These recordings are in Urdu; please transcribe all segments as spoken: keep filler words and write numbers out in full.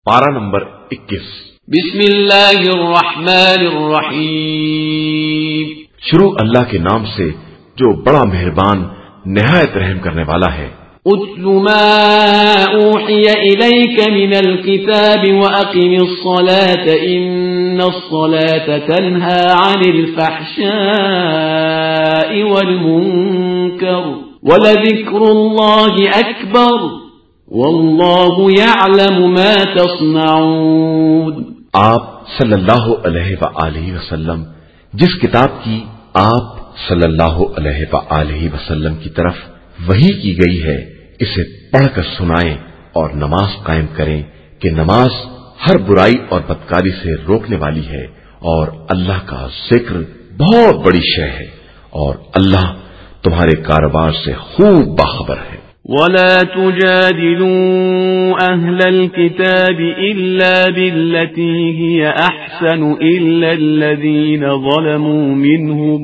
پارہ نمبر اکیس۔ بسم اللہ الرحمن الرحیم، شروع اللہ کے نام سے جو بڑا مہربان نہایت رحم کرنے والا ہے۔ اتل ما اوحی الیک من الكتاب واقم الصلاة ان الصلاة تنہى عن الفحشاء والمنکر ولذکر اللہ اکبر واللہ یعلم ما تصنعون۔ آپ صلی اللہ علیہ وآلہ وسلم جس کتاب کی آپ صلی اللہ علیہ وآلہ وسلم کی طرف وحی کی گئی ہے اسے پڑھ کر سنائیں اور نماز قائم کریں کہ نماز ہر برائی اور بدکاری سے روکنے والی ہے، اور اللہ کا ذکر بہت بڑی شے ہے، اور اللہ تمہارے کاروبار سے خوب باخبر ہے۔ ولا تجادلوا أهل الكتاب إلا بالتي هي أحسن إلا الذين ظلموا منهم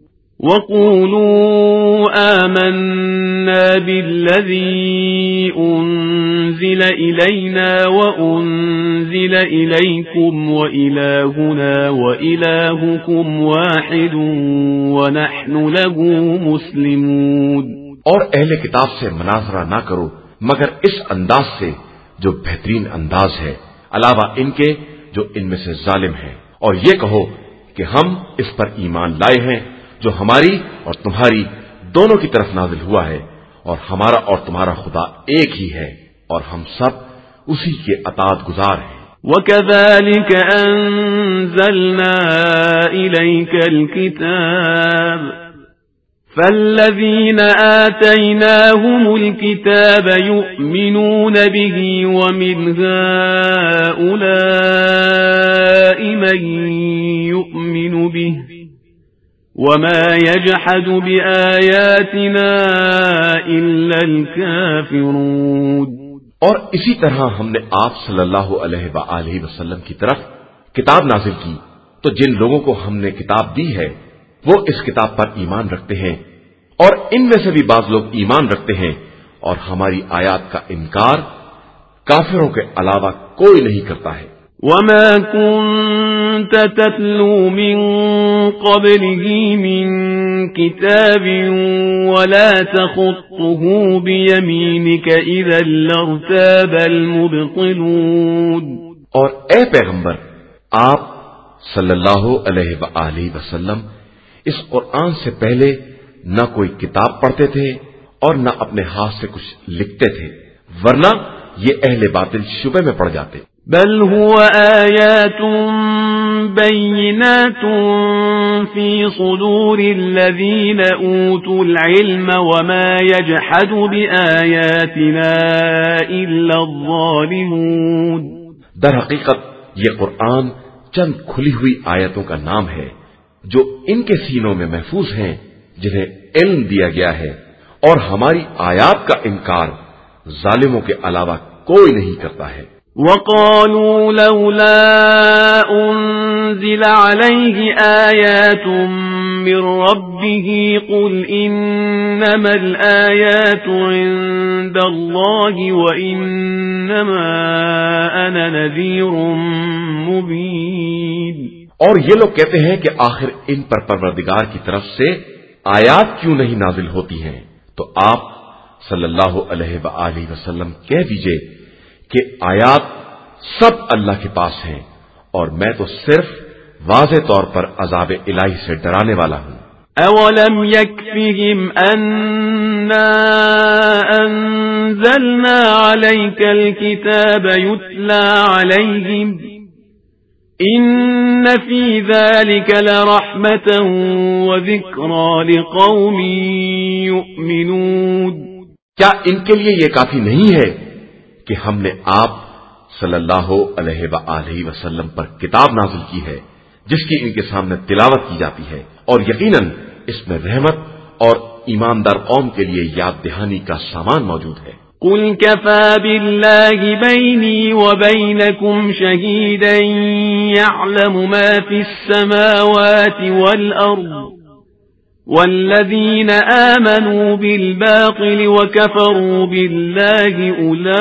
وقولوا آمنا بالذي أنزل إلينا وأنزل إليكم وإلهنا وإلهكم واحد ونحن له مسلمون۔ اور اہل کتاب سے مناظرہ نہ کرو مگر اس انداز سے جو بہترین انداز ہے، علاوہ ان کے جو ان میں سے ظالم ہیں، اور یہ کہو کہ ہم اس پر ایمان لائے ہیں جو ہماری اور تمہاری دونوں کی طرف نازل ہوا ہے، اور ہمارا اور تمہارا خدا ایک ہی ہے، اور ہم سب اسی کے اطاعت گزار ہیں۔ وَكَذَلِكَ أَنزَلْنَا إِلَيْكَ الْكِتَابَ فَالَّذِينَ آتَيْنَاهُمُ الْكِتَابَ يُؤْمِنُونَ بِهِ وَمِنْ هَؤُلَاءِ مَن يُؤْمِنُ بِهِ وَمَا يَجْحَدُ بِآيَاتِنَا إِلَّا الْكَافِرُونَ۔ اور اسی طرح ہم نے آپ صلی اللہ علیہ وآلہ وسلم کی طرف کتاب نازل کی، تو جن لوگوں کو ہم نے کتاب دی ہے وہ اس کتاب پر ایمان رکھتے ہیں، اور ان میں سے بھی بعض لوگ ایمان رکھتے ہیں، اور ہماری آیات کا انکار کافروں کے علاوہ کوئی نہیں کرتا ہے۔ وَمَا كُنْتَ تَتْلُو مِنْ قَبْلِهِ مِنْ كِتَابٍ وَلَا تَخُطُّهُ بِيَمِينِكَ إِذًا لَارْتَابَ الْمُبْطِلُونَ۔ اور اے پیغمبر، آپ صلی اللہ علیہ وآلہ وسلم اس قرآن سے پہلے نہ کوئی کتاب پڑھتے تھے اور نہ اپنے ہاتھ سے کچھ لکھتے تھے، ورنہ یہ اہل باطل شبہ میں پڑ جاتے۔ بل هو آیات بینات فی صدور الذین اوتوا العلم وما یجحد بآیاتنا الا الظالمون۔ در حقیقت یہ قرآن چند کھلی ہوئی آیتوں کا نام ہے جو ان کے سینوں میں محفوظ ہیں جنہیں علم دیا گیا ہے، اور ہماری آیات کا انکار ظالموں کے علاوہ کوئی نہیں کرتا ہے۔ وَقَالُوا لَوْلَا أُنزِلَ عَلَيْهِ آيَاتٌ مِّن رَّبِّهِ قُلْ إِنَّمَا الْآيَاتُ عِندَ اللَّهِ وَإِنَّمَا أَنَا نَذِيرٌ مُّبِينٌ۔ اور یہ لوگ کہتے ہیں کہ آخر ان پر پروردگار کی طرف سے آیات کیوں نہیں نازل ہوتی ہیں؟ تو آپ صلی اللہ علیہ وآلہ وسلم کہہ دیجئے کہ آیات سب اللہ کے پاس ہیں، اور میں تو صرف واضح طور پر عذاب الہی سے ڈرانے والا ہوں۔ اولم یکفہم انا انزلنا علیک الکتاب یتلی علیہم ان فی ذلک لرحمة وذکری لقوم یؤمنون۔ کیا ان کے لیے یہ کافی نہیں ہے کہ ہم نے آپ صلی اللہ علیہ وآلہ وسلم پر کتاب نازل کی ہے جس کی ان کے سامنے تلاوت کی جاتی ہے، اور یقیناً اس میں رحمت اور ایماندار قوم کے لیے یاد دہانی کا سامان موجود ہے۔ قل كفى بالله بيني وبينكم شهيدا يعلم ما في السماوات والأرض والذين آمنوا بالباطل وكفروا بالله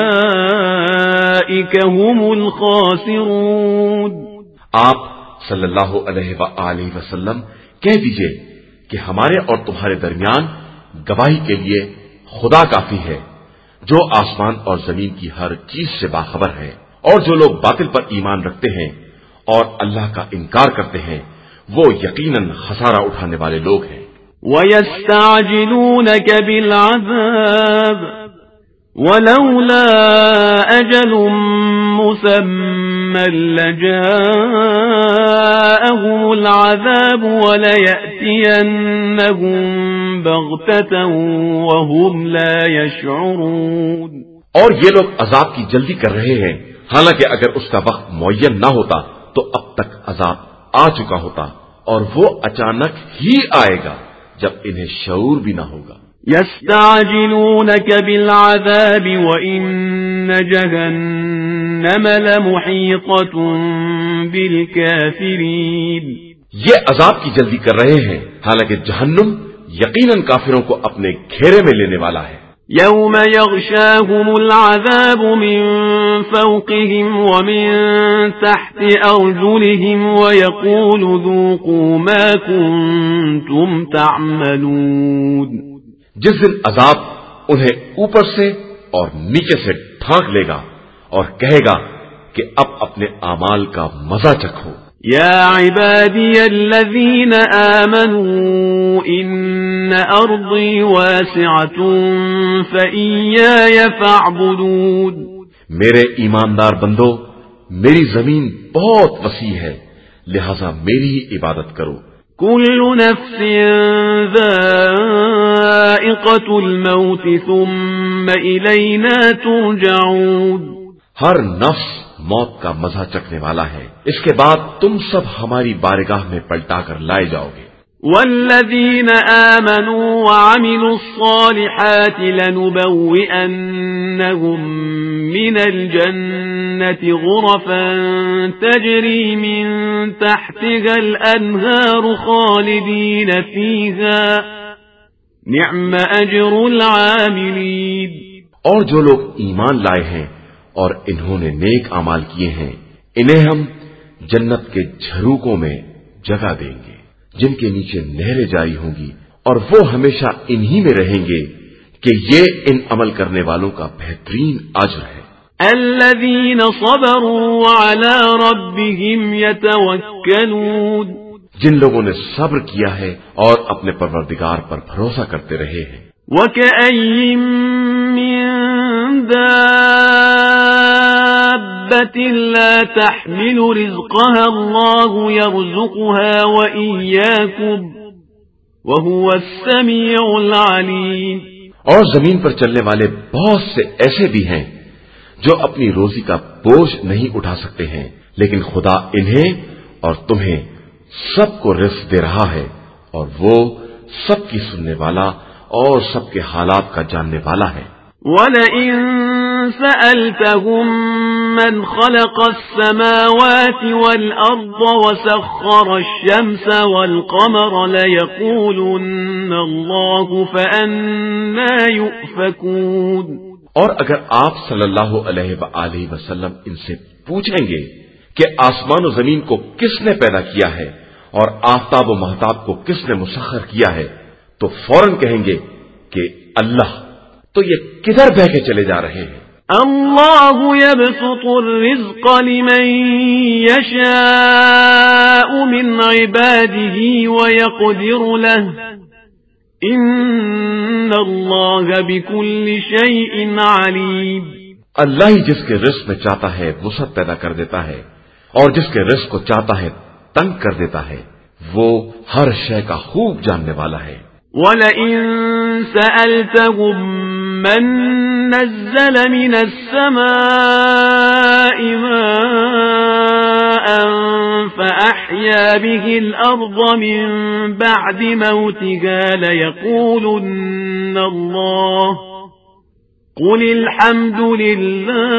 أولئك هم الخاسرون. آپ صلی اللہ علیہ وآلہ وسلم کہہ دیجئے کہ ہمارے اور تمہارے درمیان گواہی کے لیے خدا کافی ہے جو آسمان اور زمین کی ہر چیز سے باخبر ہے، اور جو لوگ باطل پر ایمان رکھتے ہیں اور اللہ کا انکار کرتے ہیں وہ یقیناً خسارہ اٹھانے والے لوگ ہیں. وَيَسْتَعْجِلُونَكَ بِالْعَذَابِ وَلَوْلَا أَجَلٌ مُّسَمًّى لَّجَاءَهُمُ الْعَذَابُ وَلَيَأْتِيَنَّهُم بَغْتَةً وَهُمْ لَا يَشْعُرُونَ. اور یہ لوگ عذاب کی جلدی کر رہے ہیں، حالانکہ اگر اس کا وقت معین نہ ہوتا تو اب تک عذاب آ چکا ہوتا، اور وہ اچانک ہی آئے گا جب انہیں شعور بھی نہ ہوگا. يستعجلونك بالعذاب وإن جهنم لمحيطة بالكافرين. یہ عذاب کی جلدی کر رہے ہیں حالانکہ جہنم یقیناً کافروں کو اپنے گھیرے میں لینے والا ہے. يوم يغشاهم العذاب من فوقهم ومن تحت أرجلهم ويقول ذوقوا ما كنتم تعملون. جس دن عذاب انہیں اوپر سے اور نیچے سے ڈھانک لے گا اور کہے گا کہ اب اپنے اعمال کا مزہ چکھو. يا عبادي الذين آمنوا إن أرضي واسعة فإياي فاعبدون. میرے ایماندار بندو، میری زمین بہت وسیع ہے لہذا میری ہی عبادت کرو. كل نفس ذائقة الموت ثم إلينا ترجعون. ہر نفس موت کا مزہ چکھنے والا ہے، اس کے بعد تم سب ہماری بارگاہ میں پلٹا کر لائے جاؤ گے. والذین آمنوا وعملوا الصالحات لنبوئنهم من الجنة غرفا تجری من تحتها الانہار خالدین فیہا نعم اجر العاملین. اور جو لوگ ایمان لائے ہیں اور انہوں نے نیک اعمال کیے ہیں انہیں ہم جنت کے جھروکوں میں جگہ دیں گے جن کے نیچے نہریں جاری ہوں گی، اور وہ ہمیشہ انہی میں رہیں گے کہ یہ ان عمل کرنے والوں کا بہترین اجر ہے. الذین صبروا وعلی ربهم یتوکلون. جن لوگوں نے صبر کیا ہے اور اپنے پروردگار پر بھروسہ کرتے رہے ہیں. وَكَأَيٍّ مِّن دَابَّةٍ لَّا تَحْمِلُ رِزْقَهَا اللَّهُ يَرْزُقُهَا وَإِيَّاكُمْ وَهُوَ السَّمِيعُ الْعَلِيمُ. اور زمین پر چلنے والے بہت سے ایسے بھی ہیں جو اپنی روزی کا بوجھ نہیں اٹھا سکتے ہیں، لیکن خدا انہیں اور تمہیں سب کو رزق دے رہا ہے اور وہ سب کی سننے والا اور سب کے حالات کا جاننے والا ہے. وَلَئِن سَأَلْتَهُم مَّنْ خَلَقَ السَّمَاوَاتِ وَالْأَرْضَ وَسَخَّرَ الشَّمْسَ وَالْقَمَرَ لَيَقُولُنَّ اللَّهُ فَأَنَّىٰ يُؤْفَكُونَ. اور اگر آپ صلی اللہ علیہ وآلہ وسلم ان سے پوچھیں گے کہ آسمان و زمین کو کس نے پیدا کیا ہے اور آفتاب و مہتاب کو کس نے مسخر کیا ہے تو فوراً کہیں گے کہ اللہ. تو یہ کدھر بہ کے چلے جا رہے ہیں؟ اللہ یبسط الرزق لمن یشاء من عباده ویقدر له ان اللہ بكل شیء علیم. اللہ ہی جس کے رزق میں چاہتا ہے وسعت پیدا کر دیتا ہے اور جس کے رزق کو چاہتا ہے تنگ کر دیتا ہے، وہ ہر شے کا خوب جاننے والا ہے. وَلَئِن سَأَلْتَهُم مَّن نَّزَّلَ مِنَ السَّمَاءِ مَاءً فَأَحْيَا بِهِ الْأَرْضَ مِن بَعْدِ مَوْتِهَا لَيَقُولُنَّ اللَّهُ قُلِ الْحَمْدُ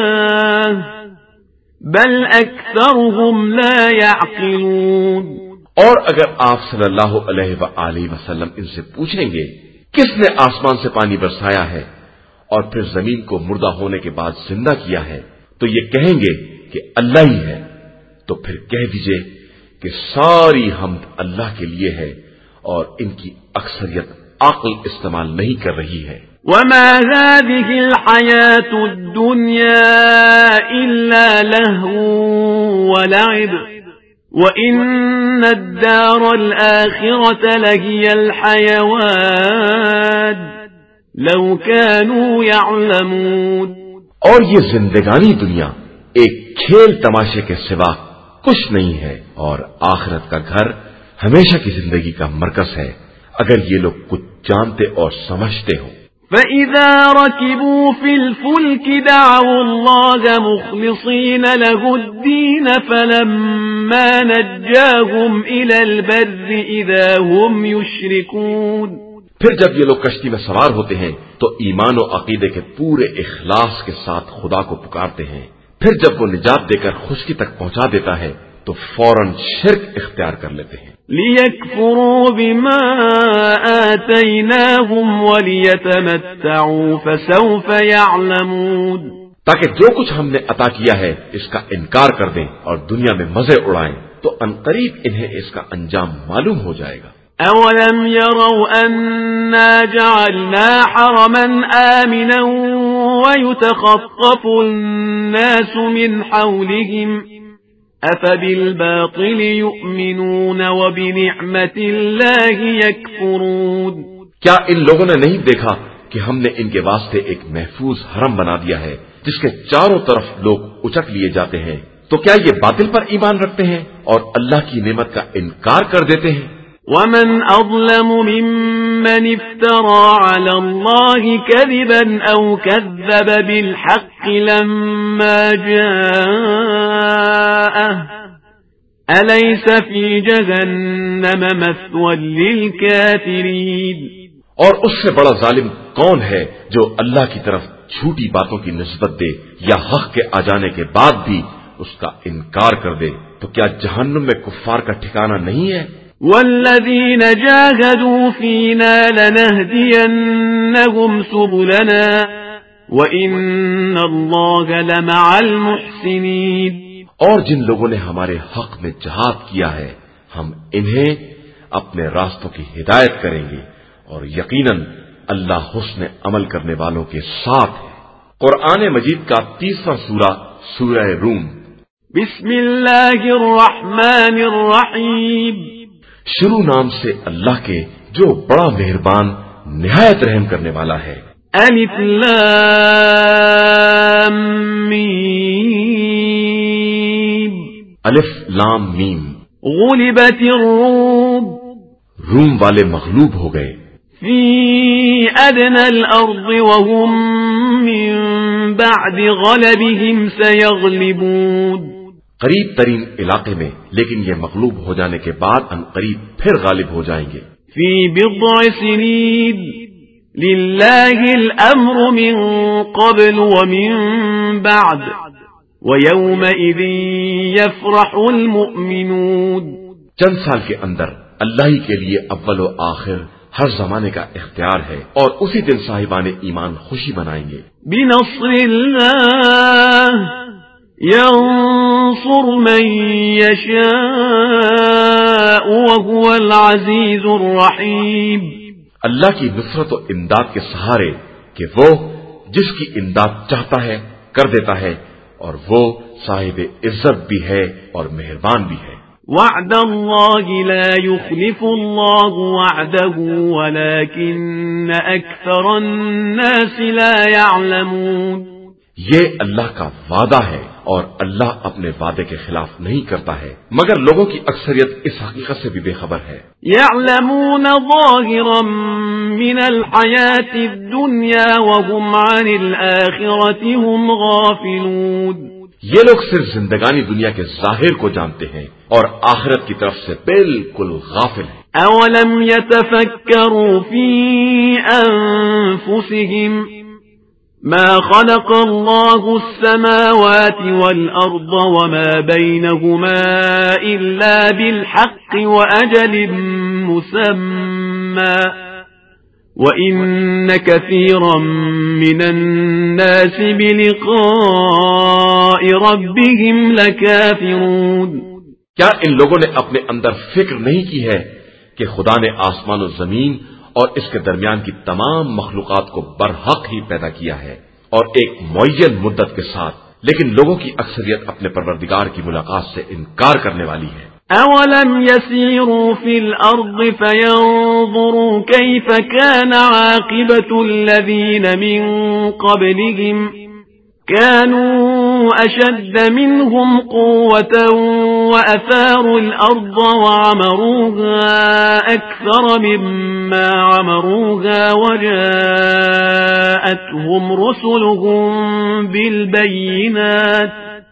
لِلَّهِ بَلْ أَكْثَرُهُمْ لَا يَعْقِلُونَ. اور اگر آپ صلی اللہ علیہ وآلہ وسلم ان سے پوچھیں گے کس نے آسمان سے پانی برسایا ہے اور پھر زمین کو مردہ ہونے کے بعد زندہ کیا ہے تو یہ کہیں گے کہ اللہ ہی ہے، تو پھر کہہ دیجئے کہ ساری حمد اللہ کے لیے ہے اور ان کی اکثریت عقل استعمال نہیں کر رہی ہے۔ وما هذه الحياة الدنيا إلا لهو ولعب وإن الدار الآخرة لهي الحيوان لو كانوا يعلمون۔ اور یہ زندگانی دنیا ایک کھیل تماشے کے سوا کچھ نہیں ہے، اور آخرت کا گھر ہمیشہ کی زندگی کا مرکز ہے اگر یہ لوگ کچھ جانتے اور سمجھتے ہو۔ فَإِذَا رَكِبُوا فِي الْفُلْكِ دَعَوُا اللَّهَ مُخْلِصِينَ لَهُ الدِّينَ فَلَمَّا نَجَّاهُمْ إِلَى الْبَرِّ إِذَا هُمْ يُشْرِكُونَ۔ پھر جب یہ لوگ کشتی میں سوار ہوتے ہیں تو ایمان و عقیدے کے پورے اخلاص کے ساتھ خدا کو پکارتے ہیں، پھر جب وہ نجات دے کر خشکی تک پہنچا دیتا ہے تو فوراً شرک اختیار کر لیتے ہیں۔ لِيَكْفُرُوا بِمَا آتَيْنَاهُمْ وَلِيَتَمَتَّعُوا فَسَوْفَ يَعْلَمُونَ، تاکہ جو کچھ ہم نے عطا کیا ہے اس کا انکار کر دیں اور دنیا میں مزے اڑائیں تو عنقریب انہیں اس کا انجام معلوم ہو جائے گا۔ أَوَلَمْ يَرَوْا أَنَّا جَعَلْنَا حَرَمًا آمِنًا وَيُتَخَطَّفُ النَّاسُ مِنْ حَوْلِهِمْ أَفَبِالْبَاطِلِ يُؤْمِنُونَ وَبِنِعْمَةِ اللَّهِ يَكْفُرُونَ۔ کیا ان لوگوں نے نہیں دیکھا کہ ہم نے ان کے واسطے ایک محفوظ حرم بنا دیا ہے جس کے چاروں طرف لوگ اچک لیے جاتے ہیں، تو کیا یہ باطل پر ایمان رکھتے ہیں اور اللہ کی نعمت کا انکار کر دیتے ہیں؟ وَمَنْ أَظْلَمُ مِمَّنِ افْتَرَى عَلَى اللَّهِ كَذِبًا أَوْ كَذَّبَ بِالْحَقِّ لَمَّا جَاءَهُ أَلَيْسَ فِي جَهَنَّمَ مَثْوًى لِلْكَافِرِينَ۔ اور اس سے بڑا ظالم کون ہے جو اللہ کی طرف جھوٹی باتوں کی نسبت دے یا حق کے آ جانے کے بعد بھی اس کا انکار کر دے، تو کیا جہنم میں کفار کا ٹھکانہ نہیں ہے؟ وَالَّذِينَ جَاهَدُوا فِينَا لَنَهْدِيَنَّهُمْ سُبُلَنَا وَإِنَّ اللَّهَ لَمَعَ الْمُحْسِنِينَ۔ اور جن لوگوں نے ہمارے حق میں جہاد کیا ہے ہم انہیں اپنے راستوں کی ہدایت کریں گے، اور یقیناً اللہ حسن عمل کرنے والوں کے ساتھ ہے۔ قرآن مجید کا تیسرا سورہ سورہ روم۔ بسم اللہ الرحمن الرحیم۔ شروع نام سے اللہ کے جو بڑا مہربان نہایت رحم کرنے والا ہے۔ الف لام میم۔ الف لام میم۔ غلبت الروم۔ روم والے مغلوب ہو گئے۔ فی ادنى الارض وهم من بعد غلبهم سيغلبون۔ قریب ترین علاقے میں، لیکن یہ مغلوب ہو جانے کے بعد ان قریب پھر غالب ہو جائیں گے۔ فی بضع سنین للہ الامر من قبل ومن بعد ویومئذ یفرح المؤمنون۔ چند سال کے اندر اللہ ہی کے لیے اول و آخر ہر زمانے کا اختیار ہے، اور اسی دن صاحبان ایمان خوشی منائیں گے۔ بنصر اللہ ينصر من يشاء وهو العزيز الرحيم۔ اللہ کی نصرت و امداد کے سہارے کہ وہ جس کی امداد چاہتا ہے کر دیتا ہے، اور وہ صاحب عزت بھی ہے اور مہربان بھی ہے۔ وعد اللہ لا يخلف اللہ وعده ولكن اکثر الناس لا يعلمون۔ یہ اللہ کا وعدہ ہے اور اللہ اپنے وعدے کے خلاف نہیں کرتا ہے، مگر لوگوں کی اکثریت اس حقیقت سے بھی بے خبر ہے۔ يعلمون ظاہرا من الحیاة الدنیا وهم عن الآخرة هم غافلون۔ یہ لوگ صرف زندگانی دنیا کے ظاہر کو جانتے ہیں اور آخرت کی طرف سے بالکل غافل ہیں۔ اولم يتفکروا فی انفسهم ما خلق الله السماوات والأرض وما بينهما إلا بالحق وأجل مسمى وَإِنَّ كَثِيرًا مِنَ النَّاسِ بِلِقَاءِ رَبِّهِمْ لَكَافِرُونَ۔ کیا ان لوگوں نے اپنے اندر فکر نہیں کی ہے کہ خدا نے آسمان و زمین اور اس کے درمیان کی تمام مخلوقات کو برحق ہی پیدا کیا ہے اور ایک معین مدت کے ساتھ، لیکن لوگوں کی اکثریت اپنے پروردگار کی ملاقات سے انکار کرنے والی ہے۔ أَوَلَمْ يَسِيرُوا فِي الْأَرْضِ فَيَنظُرُوا كَيْفَ كَانَ عَاقِبَةُ الَّذِينَ مِنْ قَبْلِهِمْ كَانُوا أَشَدَّ مِنْهُمْ قُوَّةً وَأَثَارُوا الْأَرْضَ وَعَمَرُوهَا أَكْثَرَ مِمَّا عَمَرُوهَا وَجَاءَتْهُمْ رُسُلُهُم بِالْبَيِّنَاتِ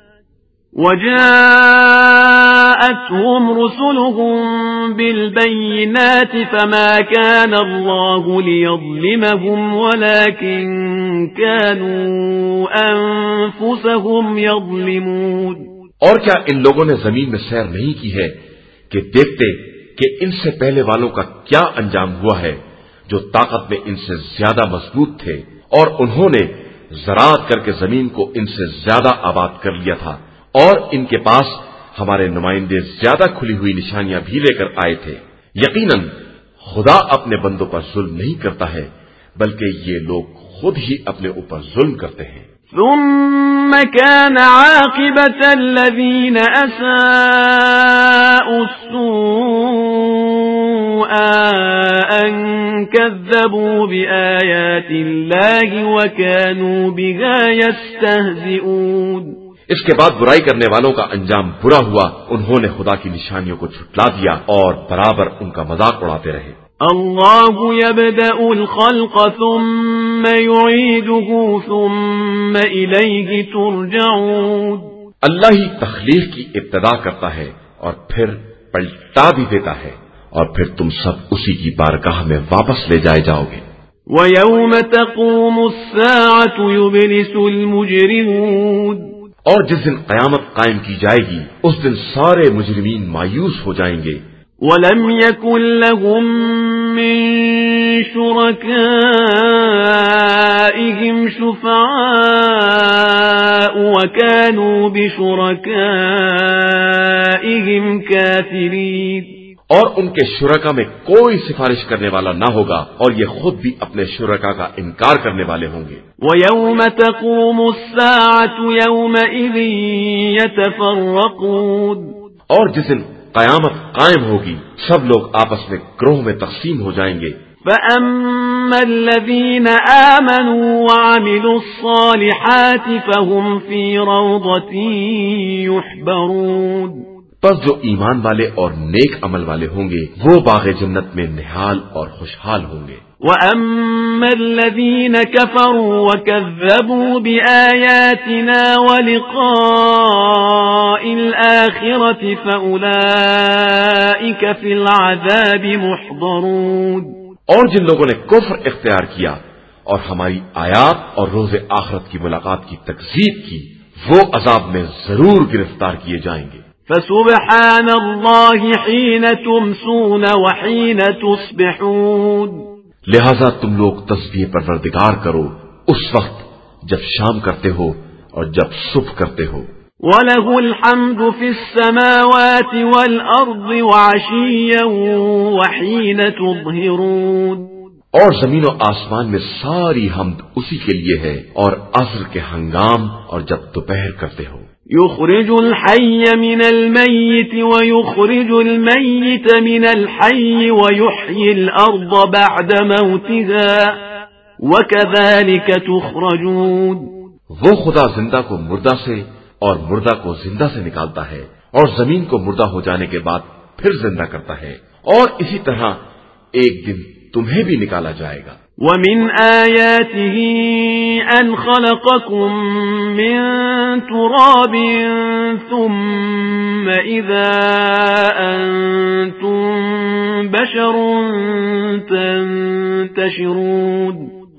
وَجَاءَتْهُمْ رُسُلُهُم بِالْبَيِّنَاتِ فَمَا كَانَ اللَّهُ لِيَظْلِمَهُمْ وَلَكِن كَانُوا أَنفُسَهُمْ يَظْلِمُونَ۔ اور کیا ان لوگوں نے زمین میں سیر نہیں کی ہے کہ دیکھتے کہ ان سے پہلے والوں کا کیا انجام ہوا ہے جو طاقت میں ان سے زیادہ مضبوط تھے، اور انہوں نے زراعت کر کے زمین کو ان سے زیادہ آباد کر لیا تھا، اور ان کے پاس ہمارے نمائندے زیادہ کھلی ہوئی نشانیاں بھی لے کر آئے تھے۔ یقیناً خدا اپنے بندوں پر ظلم نہیں کرتا ہے، بلکہ یہ لوگ خود ہی اپنے اوپر ظلم کرتے ہیں۔ ثم كان عاقبة الذين أساءوا السوء أن كذبوا بآيات الله وكانوا بها يستهزئون۔ اس کے بعد برائی کرنے والوں کا انجام برا ہوا، انہوں نے خدا کی نشانیوں کو جھٹلا دیا اور برابر ان کا مذاق اڑاتے رہے۔ اللہ يبدأ الخلق ثم يعيده ثم إليه ترجعون۔ اللہ ہی تخلیق کی ابتدا کرتا ہے اور پھر پلٹا بھی دیتا ہے، اور پھر تم سب اسی کی بارگاہ میں واپس لے جائے جاؤ گے۔ وَيَوْمَ تَقُومُ السَّاعَةُ يُبْلِسُ الْمُجْرِمُونَ۔ اور جس دن قیامت قائم کی جائے گی اس دن سارے مجرمین مایوس ہو جائیں گے۔ وَلَمْ يَكُنْ لَهُم مِّن شُرَكَائِهِمْ شُفَعَاءُ وَكَانُوا بِشُرَكَائِهِمْ كَافِرِينَ۔ اور ان کے شرکا میں کوئی سفارش کرنے والا نہ ہوگا، اور یہ خود بھی اپنے شرکا کا انکار کرنے والے ہوں گے۔ وَيَوْمَ تَقُومُ السَّاعَةُ يَوْمَئِذٍ يَتَفَرَّقُونَ۔ اور جس دن قیامت قائم ہوگی سب لوگ آپس میں گروہ میں تقسیم ہو جائیں گے۔ فَأَمَّا الَّذِينَ آمَنُوا وَعَمِلُوا الصَّالِحَاتِ فَهُمْ فِي رَوْضَةٍ يُحْبَرُونَ۔ پس جو ایمان والے اور نیک عمل والے ہوں گے وہ باغ جنت میں نہال اور خوشحال ہوں گے۔ وَأَمَّا الَّذِينَ كَفَرُوا وَكَذَّبُوا بِآيَاتِنَا وَلِقَاءِ الْآخِرَةِ فَأُولَئِكَ فِي الْعَذَابِ مُحْضَرُونَ۔ اور جن لوگوں نے کفر اختیار کیا اور ہماری آیات اور روز آخرت کی ملاقات کی تکذیب کی، وہ عذاب میں ضرور گرفتار کیے جائیں گے۔ فَسُبْحَانَ اللَّهِ حِينَ تُمْسُونَ وَحِينَ تُصْبِحُونَ۔ لہذا تم لوگ تسبیح پروردگار کرو اس وقت جب شام کرتے ہو اور جب صبح کرتے ہو۔ وَلَهُ الْحَمْدُ فِي السَّمَاوَاتِ وَالْأَرْضِ وَعَشِيًّا وَحِينَ تُظْهِرُونَ۔ اور زمین و آسمان میں ساری حمد اسی کے لیے ہے، اور عصر کے ہنگام اور جب دوپہر کرتے ہو۔ يخرج الحي من الميت ويخرج الميت من الحي ويحيي الأرض بعد موتها وكذلك تخرجون۔ وہ خدا زندہ کو مردہ سے اور مردہ کو زندہ سے نکالتا ہے، اور زمین کو مردہ ہو جانے کے بعد پھر زندہ کرتا ہے، اور اسی طرح ایک دن تمہیں بھی نکالا جائے گا۔ وَمِنْ آيَاتِهِ أَنْ خَلَقَكُم مِّن تُرَابٍ ثُمَّ إِذَا أَنْتُمْ بَشَرٌ تَنْتَشِرُونَ۔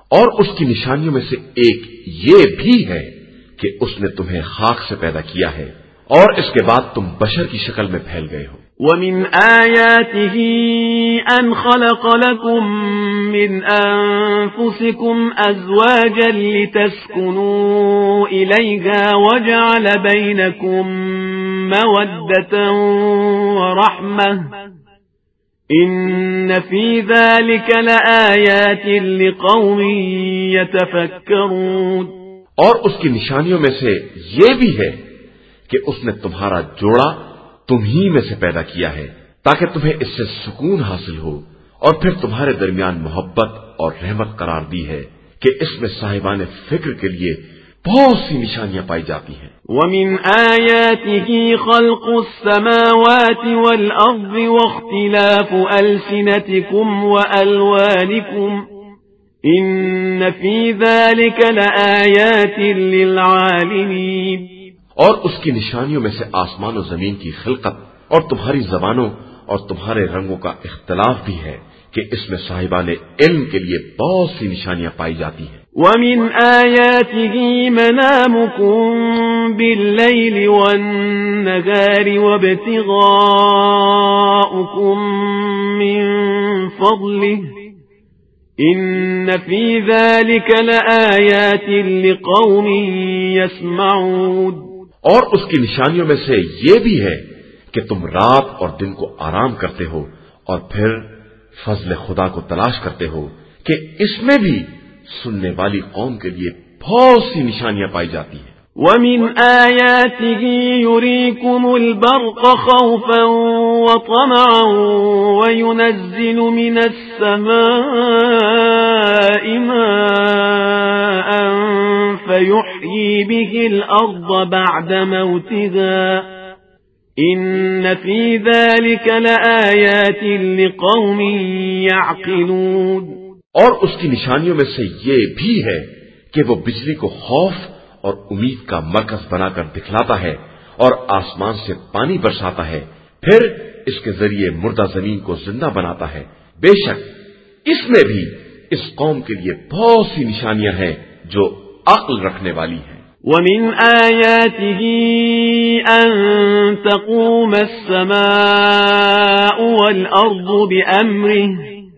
اور اس کی نشانیوں میں سے ایک یہ بھی ہے کہ اس نے تمہیں خاک سے پیدا کیا ہے اور اس کے بعد تم بشر کی شکل میں پھیل گئے ہو. وَمِنْ آيَاتِهِ أَنْ خَلَقَ لَكُم مِّنْ أَنفُسِكُمْ أَزْوَاجًا لِتَسْكُنُوا إِلَيْهَا وَجَعَلَ بَيْنَكُم مَّوَدَّةً وَرَحْمَةً إِنَّ فِي ذَلِكَ لَآيَاتٍ لِقَوْمٍ يَتَفَكَّرُونَ. اور اس کی نشانیوں میں سے یہ بھی ہے کہ اس نے تمہارا جوڑا تم ہی میں سے پیدا کیا ہے تاکہ تمہیں اس سے سکون حاصل ہو، اور پھر تمہارے درمیان محبت اور رحمت قرار دی ہے کہ اس میں صاحبان فکر کے لیے بہت سی نشانیاں پائی جاتی ہیں. وَمِنْ آيَاتِهِ خَلْقُ السَّمَاوَاتِ وَالْأَرْضِ وَاخْتِلَافُ أَلْسِنَتِكُمْ وَأَلْوَانِكُمْ إِنَّ فِي ذَلِكَ لَآيَاتٍ لِلْعَالِمِينَ. اور اس کی نشانیوں میں سے آسمان و زمین کی خلقت اور تمہاری زبانوں اور تمہارے رنگوں کا اختلاف بھی ہے کہ اس میں صاحبان علم کے لیے بہت سی نشانیاں پائی جاتی ہیں. وَمِنْ آيَاتِهِ مَنَامُكُمْ بِاللَّيْلِ وَالنَّهَارِ وَابْتِغَاؤُكُمْ مِنْ فَضْلِهِ إِنَّ فِي ذَلِكَ لَآيَاتٍ لِقَوْمٍ يَسْمَعُونَ. اور اس کی نشانیوں میں سے یہ بھی ہے کہ تم رات اور دن کو آرام کرتے ہو اور پھر فضل خدا کو تلاش کرتے ہو کہ اس میں بھی سننے والی قوم کے لیے بہت سی نشانیاں پائی جاتی ہیں. وَمِنْ آيَاتِهِ يُرِيكُمُ الْبَرْقَ خَوْفًا وَطَمَعًا وَيُنَزِّلُ مِنَ السَّمَاءِ مَاءً فَيُحْيِي بِهِ الْأَرْضَ بَعْدَ مَوْتِهَا إِنَّ فِي ذَلِكَ لَآيَاتٍ لِقَوْمٍ يَعْقِلُونَ. اور اس کی نشانیوں میں سے یہ بھی ہے کہ وہ بجلی کو خوف اور امید کا مرکز بنا کر دکھلاتا ہے اور آسمان سے پانی برساتا ہے، پھر اس کے ذریعے مردہ زمین کو زندہ بناتا ہے. بے شک اس میں بھی اس قوم کے لیے بہت سی نشانیاں ہیں جو عقل رکھنے والی ہیں. وَمِنْ آيَاتِهِ أَن تَقُومَ السَّمَاءُ وَالْأَرْضُ بِأَمْرِهِ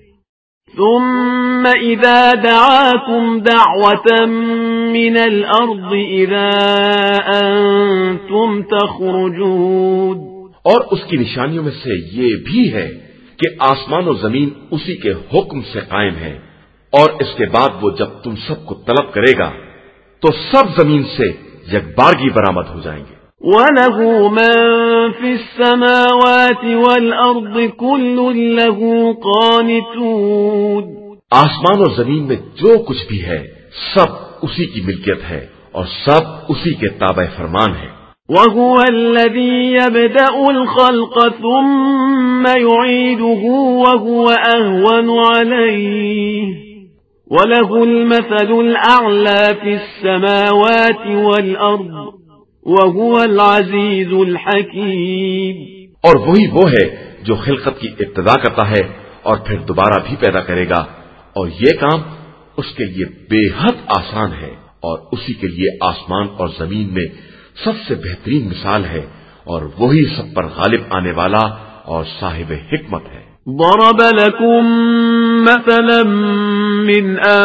ثُمَّ إِذَا دَعَاكُمْ دَعْوَةً مِّنَ الْأَرْضِ إِذَا أَنْتُمْ تَخْرُجُونَ. اور اس کی نشانیوں میں سے یہ بھی ہے کہ آسمان و زمین اسی کے حکم سے قائم ہے، اور اس کے بعد وہ جب تم سب کو طلب کرے گا تو سب زمین سے یکبارگی برآمد ہو جائیں گے. وَلَهُ مَن فِي السَّمَاوَاتِ وَالْأَرْضِ كُلٌّ لَهُ قَانِتُونَ. آسمان اور زمین میں جو کچھ بھی ہے سب اسی کی ملکیت ہے اور سب اسی کے تابع فرمان ہے. وَهُوَ الَّذِي يَبْدَأُ الْخَلْقَ ثُمَّ يُعِيدُهُ وَهُوَ أَهْوَنُ عَلَيْهِ وَلَهُ الْمَثَلُ الْأَعْلَى فِي السَّمَاوَاتِ وَالْأَرْضِ وَهُوَ الْعَزِيزُ الْحَكِيمُ. اور وہی وہ ہے جو خلقت کی ابتدا کرتا ہے اور پھر دوبارہ بھی پیدا کرے گا، اور یہ کام اس کے لیے بے حد آسان ہے، اور اسی کے لیے آسمان اور زمین میں سب سے بہترین مثال ہے، اور وہی سب پر غالب آنے والا اور صاحب حکمت ہے. ضرب لكم مثلا من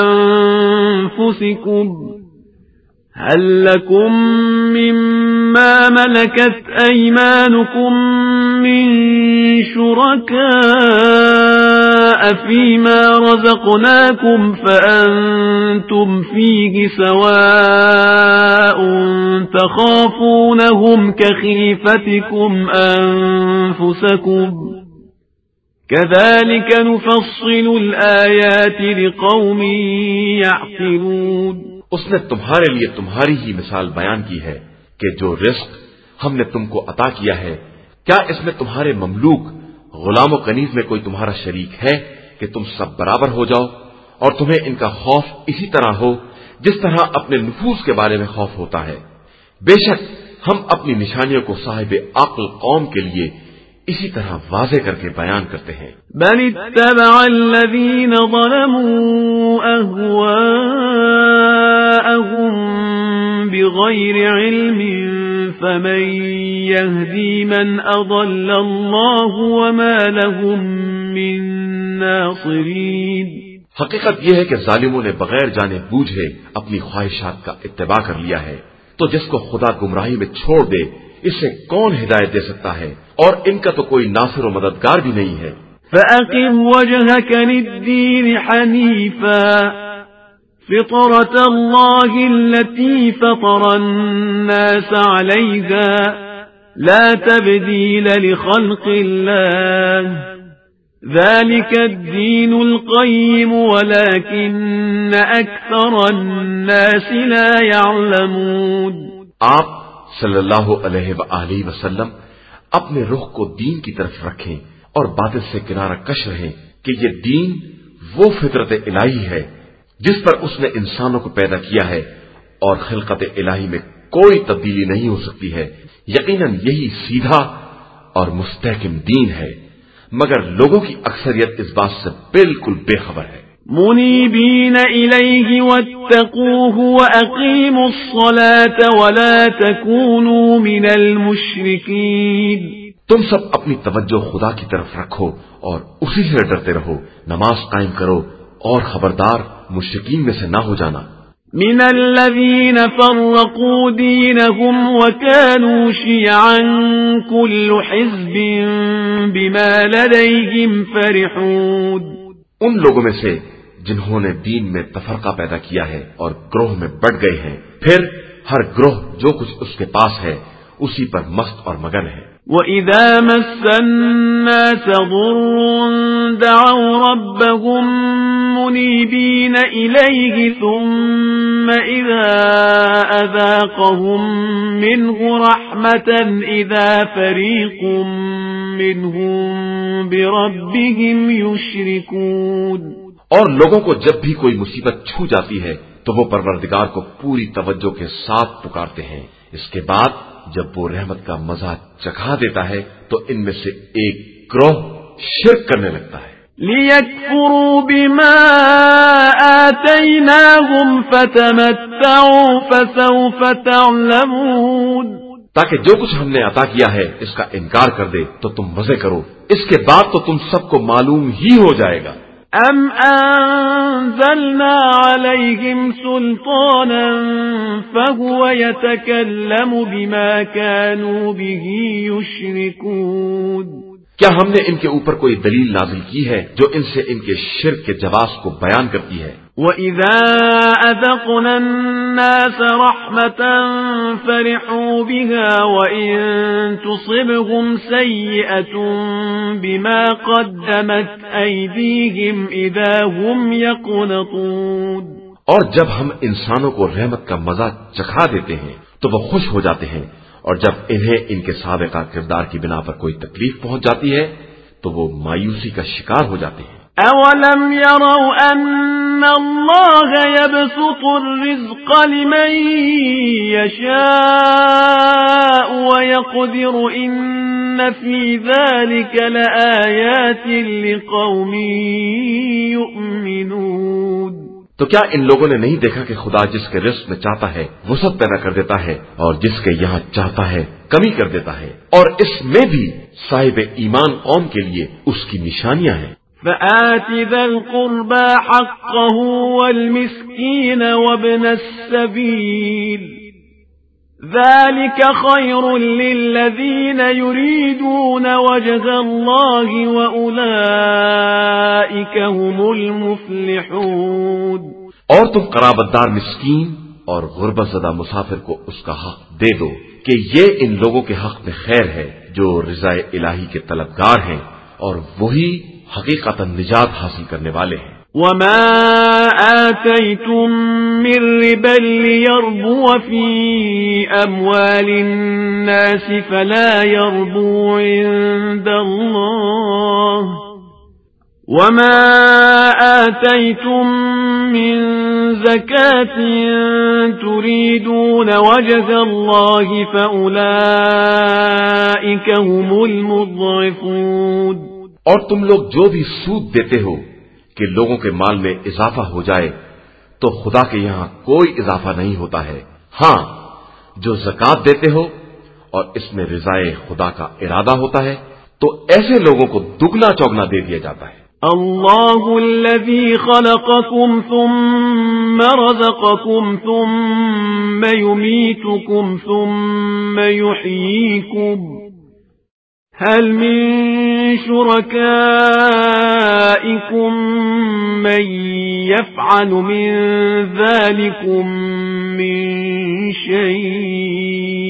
أنفسكم هل لكم مما ملكت أيمانكم من شركاء فيما رزقناكم فأنتم فيه سواء تخافونهم كخيفتكم أنفسكم كذلك نفصل الآيات لقوم يعقلون. اس نے تمہارے لیے تمہاری ہی مثال بیان کی ہے کہ جو رزق ہم نے تم کو عطا کیا ہے، کیا اس میں تمہارے مملوک غلام و کنیز میں کوئی تمہارا شریک ہے کہ تم سب برابر ہو جاؤ اور تمہیں ان کا خوف اسی طرح ہو جس طرح اپنے نفوس کے بارے میں خوف ہوتا ہے. بے شک ہم اپنی نشانیوں کو صاحب عقل قوم کے لیے اسی طرح واضح کر کے بیان کرتے ہیں. بل اتبع الذین ظلموا اهواءهم بغیر علم فمن يهدي من اضل الله وما لهم من ناصرین. حقیقت یہ ہے کہ ظالموں نے بغیر جانے بوجھے اپنی خواہشات کا اتباع کر لیا ہے. تو جس کو خدا گمراہی میں چھوڑ دے اسے کون ہدایت دے سکتا ہے؟ اور ان کا تو کوئی ناصر و مددگار بھی نہیں ہے. فَأَقِمْ وَجْهَكَ لِلدِّينِ حَنِيفًا فِطْرَةَ اللَّهِ الَّتِي فَطَرَ النَّاسَ عَلَيْهَا لَا تَبْدِيلَ لِخَلْقِ اللَّهِ ذَلِكَ الدِّينُ الْقَيِّمُ وَلَكِنَّ أَكْثَرَ النَّاسِ لَا يَعْلَمُونَ. آپ صلی اللہ علیہ وآلہ وسلم اپنے رخ کو دین کی طرف رکھیں اور باطل سے کنارہ کش رہیں کہ یہ دین وہ فطرت الہی ہے جس پر اس نے انسانوں کو پیدا کیا ہے اور خلقت الہی میں کوئی تبدیلی نہیں ہو سکتی ہے. یقیناً یہی سیدھا اور مستحکم دین ہے مگر لوگوں کی اکثریت اس بات سے بالکل بے خبر ہے. منیبین الیہ واتقوہ واقیموا الصلاة ولا تکونوا من المشرکین. تم سب اپنی توجہ خدا کی طرف رکھو اور اسی سے ڈرتے رہو، نماز قائم کرو اور خبردار مشرکین میں سے نہ ہو جانا. من الذین فرقوا دینهم وكانوا شیعا كل حزب بما لدیہم فرحون. ان لوگوں میں سے جنہوں نے دین میں تفرقہ پیدا کیا ہے اور گروہ میں بٹ گئے ہیں، پھر ہر گروہ جو کچھ اس کے پاس ہے اسی پر مست اور مگن ہے. وَإِذَا مَسَّ النَّاسَ ضُرٌّ دَعَوْا رَبَّهُم مُّنِيبِينَ إِلَيْهِ ثُمَّ إِذَا أَذَاقَهُم مِّنْهُ رَحْمَةً إِذَا فَرِيقٌ مِّنْهُم بِرَبِّهِمْ يُشْرِكُونَ. اور لوگوں کو جب بھی کوئی مصیبت چھو جاتی ہے تو وہ پروردگار کو پوری توجہ کے ساتھ پکارتے ہیں. اس کے بعد جب وہ رحمت کا مزہ چکھا دیتا ہے تو ان میں سے ایک گروہ شرک کرنے لگتا ہے. لِيَكْفُرُوا بِمَا آتَيْنَاهُمْ فَتَمَتَّعُوا فَسَوْفَ تَعْلَمُونَ. تاکہ جو کچھ ہم نے عطا کیا ہے اس کا انکار کر دے تو تم مزے کرو، اس کے بعد تو تم سب کو معلوم ہی ہو جائے گا. ام انزلنا عليهم سلطانا فهو يتكلم بما كانوا به يشركون. کیا ہم نے ان کے اوپر کوئی دلیل نازل کی ہے جو ان سے ان کے شرک کے جواز کو بیان کرتی ہے؟ وَإِذَا أَذَقْنَا النَّاسَ رَحْمَةً فَرِحُوا بِهَا وَإِن تُصِبْهُمْ سَيِّئَةٌ بِمَا قَدَّمَتْ أَيْدِيهِمْ إِذَا هُمْ يَقْنَطُونَ. اور جب ہم انسانوں کو رحمت کا مزہ چکھا دیتے ہیں تو وہ خوش ہو جاتے ہیں، اور جب انہیں ان کے سابقہ کردار کی بنا پر کوئی تکلیف پہنچ جاتی ہے تو وہ مایوسی کا شکار ہو جاتے ہیں. أَوَلَمْ يَرَوْا أَنَّ اللَّهَ يَبْسُطُ الرِّزْقَ لِمَن يَشَاءُ وَيَقْدِرُ إِنَّ فِي ذَلِكَ لَآيَاتٍ لِقَوْمٍ يُؤْمِنُونَ. تو کیا ان لوگوں نے نہیں دیکھا کہ خدا جس کے رزق میں چاہتا ہے وسعت پیدا کر دیتا ہے اور جس کے یہاں چاہتا ہے کمی کر دیتا ہے، اور اس میں بھی صاحب ایمان قوم کے لیے اس کی نشانیاں ہیں. فآت ذا القربى حقه والمسكين وابن السبيل ذلك خير للذين يريدون وجه الله وأولئك هم المفلحون. اور تم قرابتدار مسکین اور غربت زدہ مسافر کو اس کا حق دے دو کہ یہ ان لوگوں کے حق میں خیر ہے جو رضا الہی کے طلبگار ہیں اور وہی حقیقتا نجات حاصل کرنے والے ہیں. وما آتيتم من ربا ليربو في أموال الناس فلا يربو عند الله وما آتيتم من زكاة تريدون وجه الله فأولئك فأولئك هم المضعفون۔ اور تم لوگ جو بھی سود دیتے ہو کہ لوگوں کے مال میں اضافہ ہو جائے تو خدا کے یہاں کوئی اضافہ نہیں ہوتا ہے، ہاں جو زکات دیتے ہو اور اس میں رضائے خدا کا ارادہ ہوتا ہے تو ایسے لوگوں کو دگنا چوگنا دے دیا جاتا ہے۔ اللہ الذي خلقكم ثم رزقكم ثم يميتكم ثم يحييكم هل من شركائكم من يفعل من ذلكم من شيء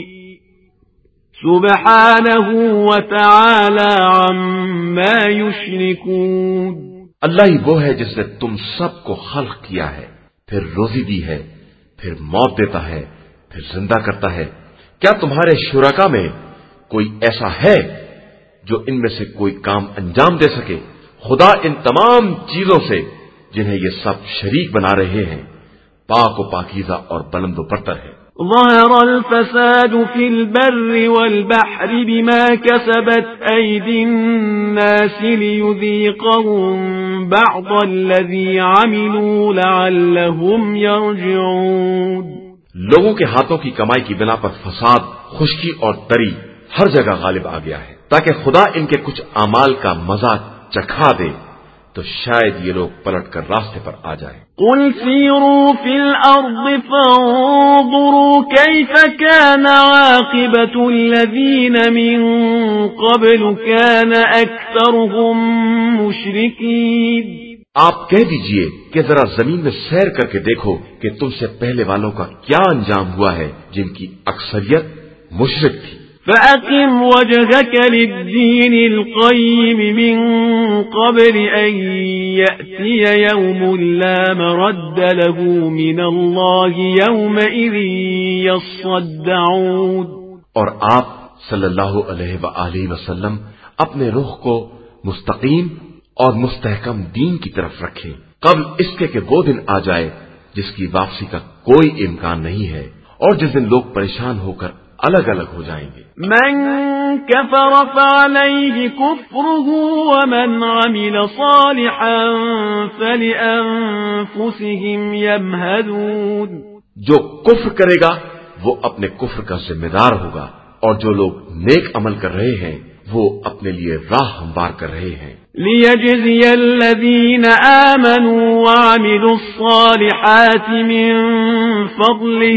سبحانه وتعالى عما يشركون۔ اللہ ہی وہ ہے جس نے تم سب کو خلق کیا ہے، پھر روزی دی ہے، پھر موت دیتا ہے، پھر زندہ کرتا ہے۔ کیا تمہارے شرکا میں کوئی ایسا ہے جو ان میں سے کوئی کام انجام دے سکے؟ خدا ان تمام چیزوں سے جنہیں یہ سب شریک بنا رہے ہیں پاک و پاکیزہ اور بلند و برتر ہے۔ ظهر الفساد في البر والبحر بما كسبت أيدي الناس ليذيقهم بعض الذي عملوا لعلهم يرجعون۔ لوگوں کے ہاتھوں کی کمائی کی بنا پر فساد، خشکی اور تری ہر جگہ غالب آ گیا ہے تاکہ خدا ان کے کچھ اعمال کا مزہ چکھا دے تو شاید یہ لوگ پلٹ کر راستے پر آ جائیں۔ قل سیروا فی الارض فانظروا کیف کان عاقبۃ الذین من قبل کان اکثرهم مشرکین۔ آپ کہہ دیجئے کہ ذرا زمین میں سیر کر کے دیکھو کہ تم سے پہلے والوں کا کیا انجام ہوا ہے جن کی اکثریت مشرک تھی۔ فَأَقِمْ وَجْهَكَ لِلدِّينِ الْقَيِّمِ مِنْ قَبْلِ أَنْ يَأْتِيَ يَوْمٌ لَا مَرَدَّ لَهُ مِنَ اللَّهِ يَوْمَئِذٍ يَصَّدَّعُونَ۔ اور آپ صلی اللہ علیہ وآلہ وسلم اپنے رخ کو مستقیم اور مستحکم دین کی طرف رکھیں قبل اس کے کہ وہ دن آ جائے جس کی واپسی کا کوئی امکان نہیں ہے اور جس دن لوگ پریشان ہو کر الگ الگ ہو جائیں گے۔ من كفر فعليه كفره ومن عمل صالحا فلأنفسهم يمهدون۔ جو کفر کرے گا وہ اپنے کفر کا ذمہ دار ہوگا اور جو لوگ نیک عمل کر رہے ہیں وہ اپنے لیے راہ ہموار کر رہے ہیں۔ ليجزي الذين آمنوا وعملوا الصالحات من فضله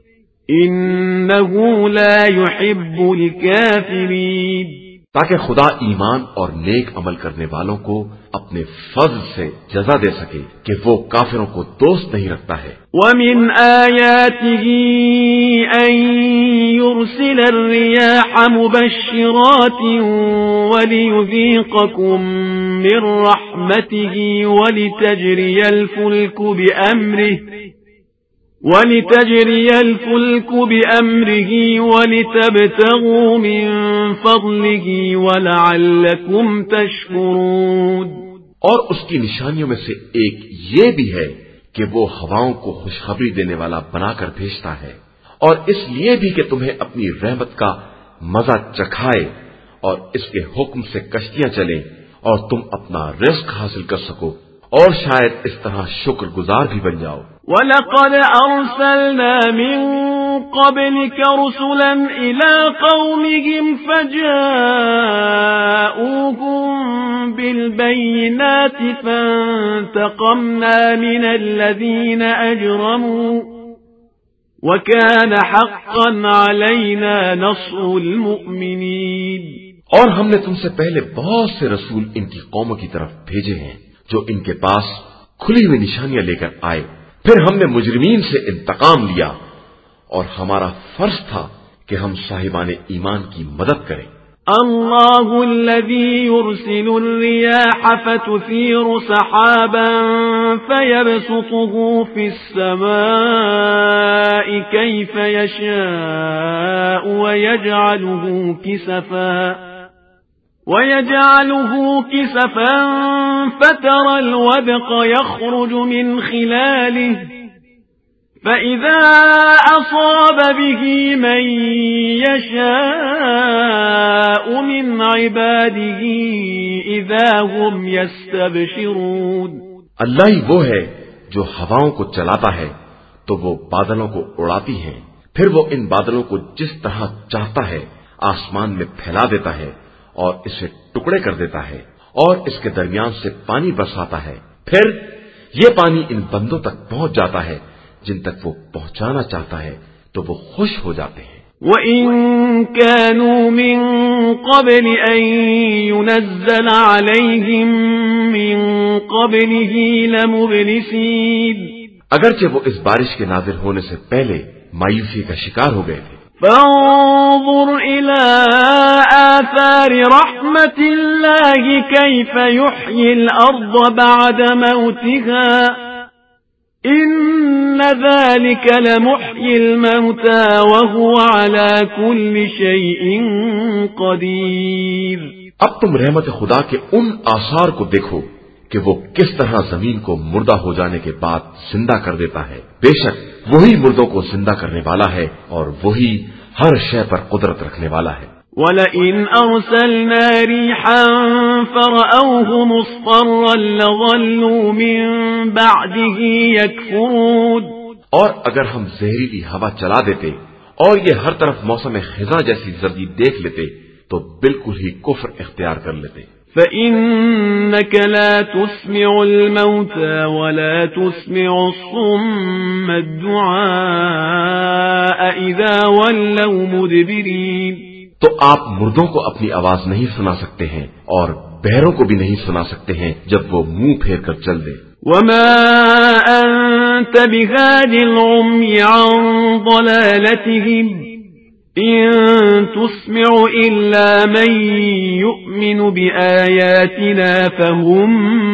إنه لا يحب الكافرين۔ تاکہ خدا ایمان اور نیک عمل کرنے والوں کو اپنے فضل سے جزا دے سکے کہ وہ کافروں کو دوست نہیں رکھتا ہے۔ وَمِنْ آيَاتِهِ أَن يُرْسِلَ الرِّيَاحَ مُبَشِّرَاتٍ وَلِيُذِيقَكُم مِّن رَّحْمَتِهِ وَلِتَجْرِيَ الْفُلْكُ بِأَمْرِهِ وَلِتَجْرِيَ الْفُلْكُ بِأَمْرِهِ وَلِتَبْتَغُوا مِن فَضْلِهِ وَلَعَلَّكُمْ تَشْكُرُونَ۔ اور اس کی نشانیوں میں سے ایک یہ بھی ہے کہ وہ ہواؤں کو خوشخبری دینے والا بنا کر بھیجتا ہے اور اس لیے بھی کہ تمہیں اپنی رحمت کا مزہ چکھائے اور اس کے حکم سے کشتیاں چلیں اور تم اپنا رزق حاصل کر سکو اور شاید اس طرح شکر گزار بھی بن جاؤ۔ وَلَقَدْ أَرْسَلْنَا مِن قَبْلِكَ رُسُلًا إِلَىٰ قَوْمِهِمْ فَجَاءُوهُم بِالْبَيِّنَاتِ فَانتَقَمْنَا مِنَ الَّذِينَ أَجْرَمُوا وَكَانَ حَقًّا عَلَيْنَا نَصْرُ الْمُؤْمِنِينَ۔ اور ہم نے تم سے پہلے بہت سے رسول ان کی قوموں کی طرف بھیجے ہیں جو ان کے پاس کھلی ہوئی نشانیاں لے کر آئے، پھر ہم نے مجرمین سے انتقام لیا اور ہمارا فرض تھا کہ ہم صاحبان ایمان کی مدد کریں۔ اللہ الذی یرسل الریاح فتثیر سحابا فیبسطه فی السماء کیف یشاء ویجعله کسفا وَيَجْعَلُهُ كِسَفًا فَتَرَى الْوَدْقَ يَخْرُجُ مِنْ خِلَالِهِ فَإِذَا أَصَابَ بِهِ مَن يَشَاءُ عباده إذا هم يستبشرون اللہ ہی وہ ہے جو ہواؤں کو چلاتا ہے تو وہ بادلوں کو اڑاتی ہیں، پھر وہ ان بادلوں کو جس طرح چاہتا ہے آسمان میں پھیلا دیتا ہے اور اسے ٹکڑے کر دیتا ہے اور اس کے درمیان سے پانی برساتا ہے، پھر یہ پانی ان بندوں تک پہنچ جاتا ہے جن تک وہ پہنچانا چاہتا ہے تو وہ خوش ہو جاتے ہیں۔ وَإِن كَانُوا مِن قَبْلِ أَن يُنَزَّلَ عَلَيْهِم مِّن قَبْلِهِ لَمُبْلِسِينَ اگرچہ وہ اس بارش کے نازل ہونے سے پہلے مایوسی کا شکار ہو گئے تھے۔ فانظر إلى آثار رحمة الله كيف يحيي الأرض بعد موتها إن ذلك لمحيي الموتى وهو على كل شيء قدير۔ اب تم رحمت خدا کے ان آثار کو دیکھو کہ وہ کس طرح زمین کو مردہ ہو جانے کے بعد زندہ کر دیتا ہے، بے شک وہی مردوں کو زندہ کرنے والا ہے اور وہی ہر شے پر قدرت رکھنے والا ہے۔ وَلَئِنْ أَرْسَلْنَا رِيحًا فَرَأَوْهُ مُصْفَرًّا لَظَلُّوا مِن بَعْدِهِ يَكْفُرُونَ اور اگر ہم زہریلی ہوا چلا دیتے اور یہ ہر طرف موسم خزاں جیسی زردی دیکھ لیتے تو بالکل ہی کفر اختیار کر لیتے۔ فَإِنَّكَ لَا تُسْمِعُ الْمَوْتَى وَلَا تُسْمِعُ الصُّمَّ الدُّعَاءَ إِذَا وَلَّوْا مُدْبِرِينَ تو آپ مردوں کو اپنی آواز نہیں سنا سکتے ہیں اور بہروں کو بھی نہیں سنا سکتے ہیں جب وہ منہ پھیر کر چل دے۔ وَمَا أَنْتَ بِهَادِ الْعُمْيِ عَنْ ضَلَالَتِهِمْ إِن تُسْمِعُ إِلَّا مَن يُؤْمِنُ بِآيَاتِنَا فَهُم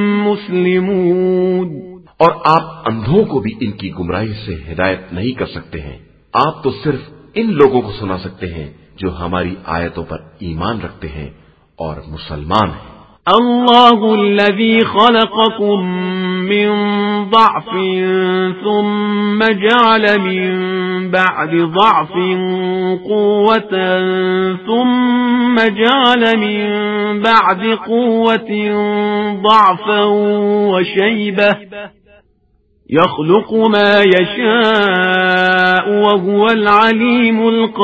مُسْلِمُونَ اور آپ اندھوں کو بھی ان کی گمراہی سے ہدایت نہیں کر سکتے ہیں، آپ تو صرف ان لوگوں کو سنا سکتے ہیں جو ہماری آیتوں پر ایمان رکھتے ہیں اور مسلمان ہیں۔ اللہ الذي خلقكم من ضعف ثم جعل من بعد ضعف قوة ثم جعل من بعد قوة ضعفا وشيبة يخلق ما يشاء وهو العليم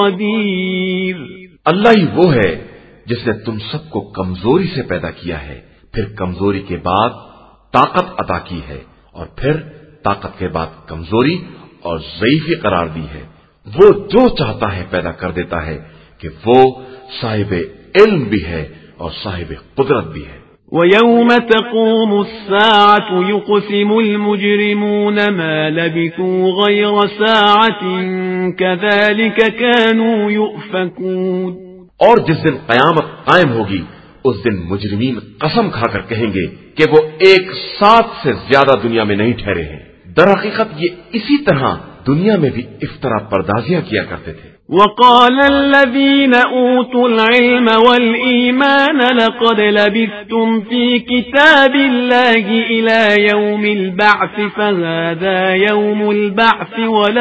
القدير۔ اللہ ہی وہ ہے جس نے تم سب کو کمزوری سے پیدا کیا ہے، پھر کمزوری کے بعد طاقت عطا کی ہے اور پھر طاقت کے بعد کمزوری اور ضعیفی قرار دی ہے۔ وہ جو چاہتا ہے پیدا کر دیتا ہے کہ وہ صاحب علم بھی ہے اور صاحب قدرت بھی ہے۔ وَيَوْمَ تَقُومُ السَّاعَةُ يُقْسِمُ الْمُجْرِمُونَ مَا لَبِثُوا غَيْرَ سَاعَةٍ كَذَلِكَ كَانُوا يُؤْفَكُونَ اور جس دن قیامت قائم ہوگی اس دن مجرمین قسم کھا کر کہیں گے کہ وہ ایک ساتھ سے زیادہ دنیا میں نہیں ٹھہرے ہیں۔ در حقیقت یہ اسی طرح دنیا میں بھی افترا پردازیاں کیا کرتے تھے۔ وَقَالَ الَّذِينَ أُوتُوا الْعِلْمَ وَالْإِيمَانَ لَقَدْ لَبِثْتُمْ فِي كِتَابِ اللَّهِ إِلَى يَوْمِ الْبَعْثِ فَهَذَا يَوْمُ الْبَعْثِ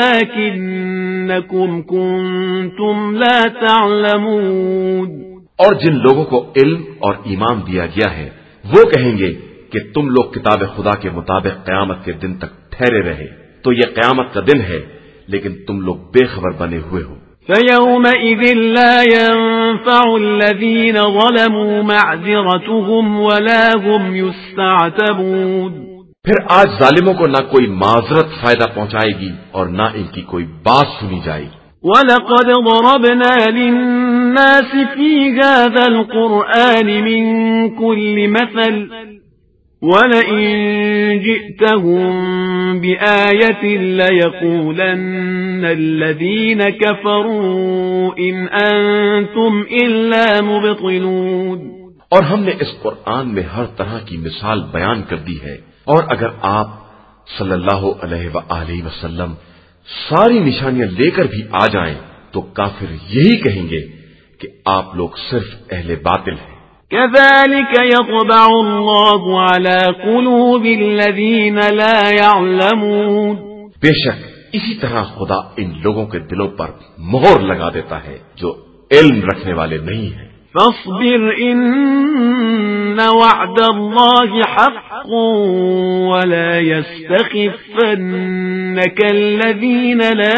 وَلَكِنَّكُمْ كُنْتُمْ لَا تَعْلَمُونَ اور جن لوگوں کو علم اور ایمان دیا گیا ہے وہ کہیں گے کہ تم لوگ کتاب خدا کے مطابق قیامت کے دن تک ٹھہرے رہے تو یہ قیامت کا دن ہے لیکن تم لوگ بے خبر بنے ہوئے ہو۔ فَيَوْمَئِذٍ لَا يَنفَعُ الَّذِينَ ظَلَمُوا مَعْذِرَتُهُمْ وَلَا هُمْ يُسْتَعْتَبُونَ پھر آج ظالموں کو نہ کوئی معذرت فائدہ پہنچائے گی اور نہ ان کی کوئی بات سنی جائے گی۔ وَلَقَدْ ضَرَبْنَا لِلنَّاسِ فِي هَذَا الْقُرْآنِ مِنْ كُلِّ مَثَلٍ وَلَئِنْ جِئْتَهُمْ بِآيَةٍ لَيَقُولَنَّ الَّذِينَ كَفَرُوا إِنْ أَنْتُمْ إِلَّا مُبْطِلُونَ اور ہم نے اس قرآن میں ہر طرح کی مثال بیان کر دی ہے، اور اگر آپ صلی اللہ علیہ وآلہ وسلم ساری نشانیاں لے کر بھی آ جائیں تو کافر یہی کہیں گے کہ آپ لوگ صرف اہل باطل ہیں۔ كَذَلِكَ يَطْبَعُ اللَّهُ عَلَى قُلُوبِ الَّذِينَ لَا يَعْلَمُونَ بے شک اسی طرح خدا ان لوگوں کے دلوں پر مہر لگا دیتا ہے جو علم رکھنے والے نہیں ہیں۔ فاصبر إن وعد الله حق ولا يستخفنك الذين لا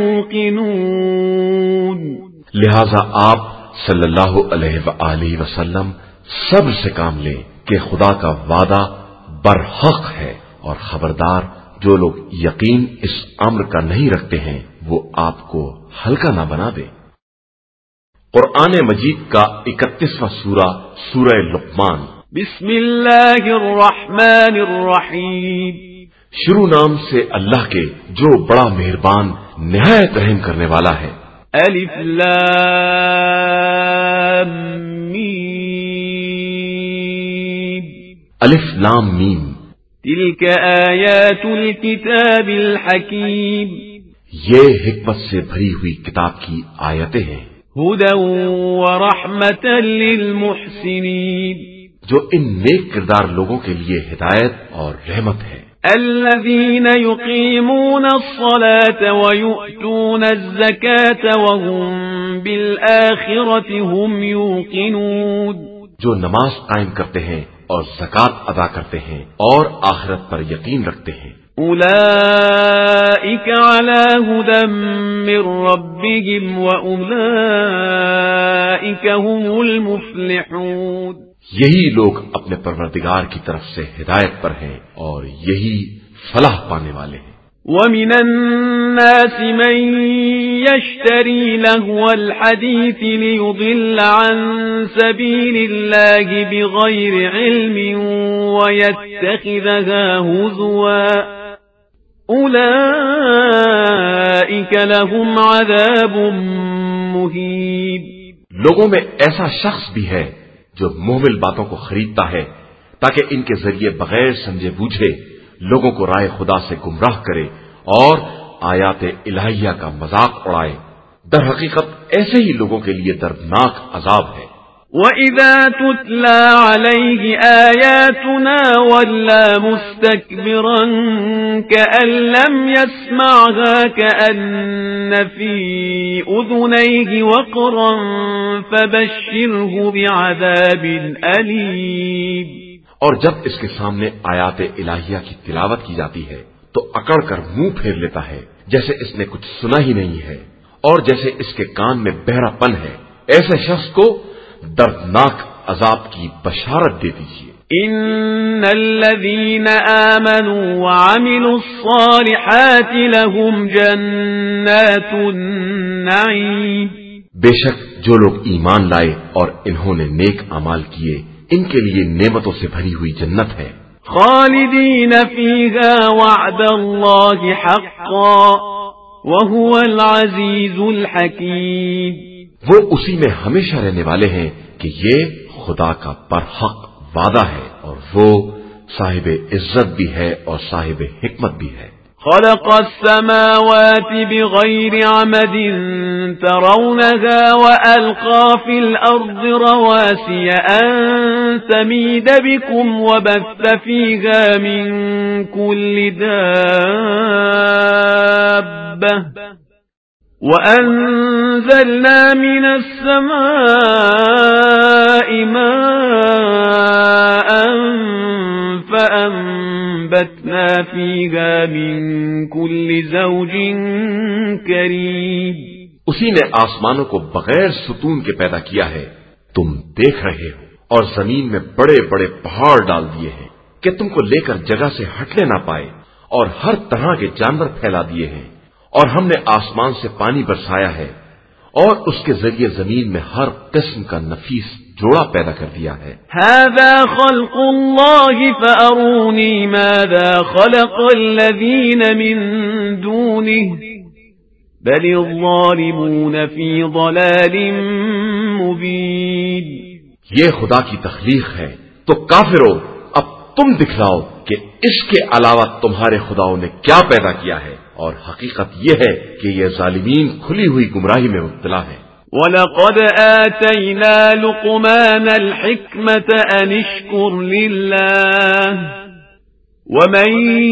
يوقنون. لہذا آپ صلی اللہ علیہ وآلہ وسلم صبر سے کام لیں کہ خدا کا وعدہ برحق ہے، اور خبردار جو لوگ یقین اس امر کا نہیں رکھتے ہیں وہ آپ کو ہلکا نہ بنا دے. قرآن مجید کا اکتیسواں سورہ سورہ لقمان. بسم اللہ الرحمن الرحیم. شروع نام سے اللہ کے جو بڑا مہربان نہایت رحم کرنے والا ہے. الف لام میم. الف لام میم. تلك آیات الكتاب الحکیم. یہ حکمت سے بھری ہوئی کتاب کی آیتیں ہیں. ہدی ورحمۃ للمحسنین. جو ان نیک کردار لوگوں کے لیے ہدایت اور رحمت ہے. الذين يقيمون الصلاة ويؤتون الزكاة وهم بالآخرة هم يوقنون. جو نماز قائم کرتے ہیں اور زکات ادا کرتے ہیں اور آخرت پر یقین رکھتے ہیں. أولئك على هدى من ربهم وأولئك هم المفلحون. یہی لوگ اپنے پروردگار کی طرف سے ہدایت پر ہیں اور یہی فلاح پانے والے ہیں. وَمِنَ النَّاسِ مَن يَشْتَرِي لَهْوَ الْحَدِيثِ لِيُضِلَّ عَن سَبِيلِ اللَّهِ بِغَيْرِ عِلْمٍ وَيَتَّخِذَهَا هُزُوًا أُولَئِكَ لَهُمْ عَذَابٌ مُهِينٌ. لوگوں میں ایسا شخص بھی ہے جو محمل باتوں کو خریدتا ہے تاکہ ان کے ذریعے بغیر سمجھے بوجھے لوگوں کو رائے خدا سے گمراہ کرے اور آیات الہیہ کا مذاق اڑائے. در حقیقت ایسے ہی لوگوں کے لیے دردناک عذاب ہے. وَإِذَا تُتْلَى عَلَيْهِ آيَاتُنَا وَلَّى مُسْتَكْبِرًا كَأَن لَّمْ يَسْمَعْهَا كَأَنَّ فِي أُذُنَيْهِ وَقْرًا فَبَشِّرْهُ بِعَذَابٍ أَلِيمٍ. اور جب اس کے سامنے آیات الہیہ کی تلاوت کی جاتی ہے تو اکڑ کر منہ پھیر لیتا ہے جیسے اس نے کچھ سنا ہی نہیں ہے اور جیسے اس کے کان میں بہرا پن ہے. ایسے شخص کو دردناک عذاب کی بشارت دے دیجیے. ان الذين آمنوا وعملوا الصالحات لهم جنات النعيم. بے شک جو لوگ ایمان لائے اور انہوں نے نیک اعمال کیے ان کے لیے نعمتوں سے بھری ہوئی جنت ہے. خالدین فیہا وعد اللہ حقا وهو العزیز الحکیم. وہ اسی میں ہمیشہ رہنے والے ہیں کہ یہ خدا کا برحق وعدہ ہے اور وہ صاحب عزت بھی ہے اور صاحب حکمت بھی ہے. خلق السماوات بغير عمد ترونها وألقى في الأرض رواسي أن تميد بكم وبث فيها من كل دابة وأنزلنا من السماء ماء فأنبتنا فيها من كل زوج كريم. اسی نے آسمانوں کو بغیر ستون کے پیدا کیا ہے تم دیکھ رہے ہو اور زمین میں بڑے بڑے پہاڑ ڈال دیے ہیں کہ تم کو لے کر جگہ سے ہٹنے نہ پائے اور ہر طرح کے جانور پھیلا دیے ہیں اور ہم نے آسمان سے پانی برسایا ہے اور اس کے ذریعے زمین میں ہر قسم کا نفیس جوڑا پیدا کر دیا ہے. هذا خلق الله فأروني ماذا خلق الذين من دونه بل الظالمون في ضلال مبين. یہ خدا کی تخلیق ہے تو کافرو اب تم دکھلاؤ کہ اس کے علاوہ تمہارے خداؤں نے کیا پیدا کیا ہے اور حقیقت یہ ہے کہ یہ ظالمین کھلی ہوئی گمراہی میں مبتلا ہے. وَلَقَدْ آتَيْنَا لُقْمَانَ الْحِكْمَةَ أَنِ اشْكُرْ لِلَّهِ ومن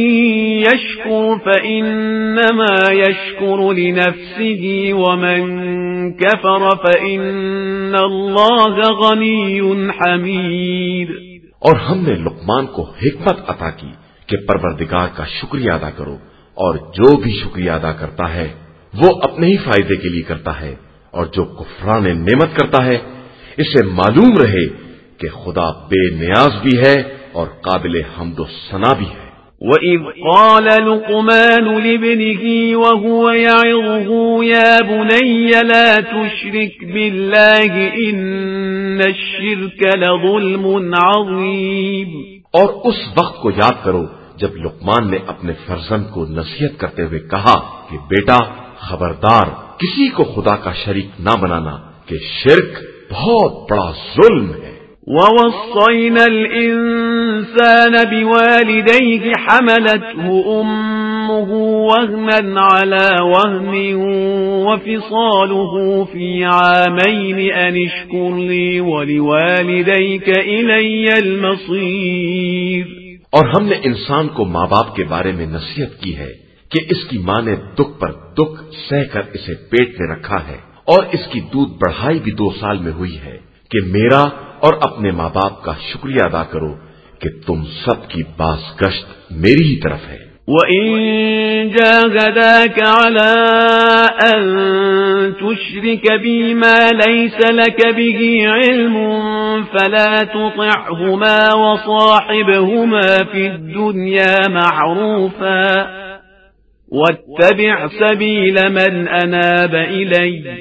يشكر فإنما يشكر لنفسه ومن كفر فإن الله غني حميد. اور ہم نے لقمان کو حکمت عطا کی کہ پروردگار کا شکریہ ادا کرو، اور جو بھی شکریہ ادا کرتا ہے وہ اپنے ہی فائدے کے لیے کرتا ہے، اور جو کفران نعمت کرتا ہے اسے معلوم رہے کہ خدا بے نیاز بھی ہے اور قابل حمد و ثنا بھی ہے. وَإِذْ قَالَ لُقْمَانُ لِابْنِهِ وَهُوَ يَعِظُهُ يَا بُنَيَّ لَا تُشْرِكْ بِاللَّهِ إِنَّ الشِّرْكَ لَظُلْمٌ عَظِيمٌ. اور اس وقت کو یاد کرو جب لقمان نے اپنے فرزند کو نصیحت کرتے ہوئے کہا کہ بیٹا خبردار، کسی کو خدا کا شریک نہ بنانا کہ شرک بہت بڑا ظلم ہے. وَوَصَّيْنَا الْإِنسَانَ بِوَالِدَيْهِ حَمَلَتْهُ أُمُّهُ وَهْنًا عَلَى وَهْنٍ وَفِصَالُهُ فِي عَامَيْنِ أَنِ اشْكُرْ لِي وَلِوَالِدَيْكَ إِلَيَّ الْمَصِيرُ. اور ہم نے انسان کو ماں باپ کے بارے میں نصیحت کی ہے کہ اس کی ماں نے دکھ پر دکھ سہ کر اسے پیٹ میں رکھا ہے، اور اس کی دودھ بڑھائی بھی دو سال میں ہوئی ہے، کہ میرا اور اپنے ماں باپ کا شکریہ ادا کرو کہ تم سب کی باز گشت میری ہی طرف ہے. وَإِن جَاهَدَاكَ عَلَىٰ أَن تُشْرِكَ بِي مَا لَيْسَ لَكَ بِهِ عِلْمٌ فَلَا تُطِعْهُمَا وَصَاحِبْهُمَا فِي الدُّنْيَا مَعْرُوفًا وَاتَّبِعْ سَبِيلَ مَنْ أَنَابَ إِلَيَّ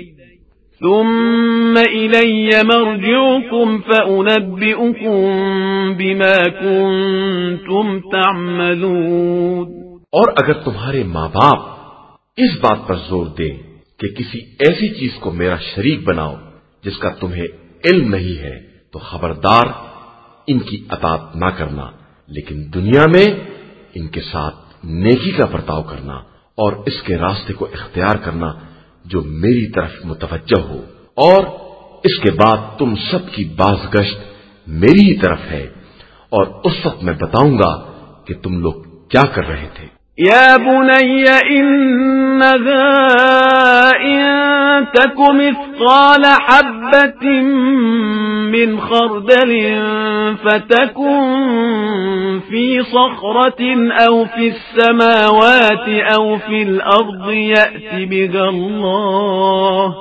ثُمَّ إِلَيَّ مَرْجِعُكُمْ فَأُنَبِّئُكُمْ بِمَا كُنتُمْ تَعْمَلُونَ. اور اگر تمہارے ماں باپ اس بات پر زور دیں کہ کسی ایسی چیز کو میرا شریک بناؤ جس کا تمہیں علم نہیں ہے تو خبردار ان کی اطاعت نہ کرنا، لیکن دنیا میں ان کے ساتھ نیکی کا برتاؤ کرنا اور اس کے راستے کو اختیار کرنا جو میری طرف متوجہ ہو، اور اس کے بعد تم سب کی بازگشت میری ہی طرف ہے، اور اس وقت میں بتاؤں گا کہ تم لوگ کیا کر رہے تھے. یا بنی انہا ان تک مثقال حبت من خردل فتكن في صخرة او في السماوات او في الارض يأت بها الله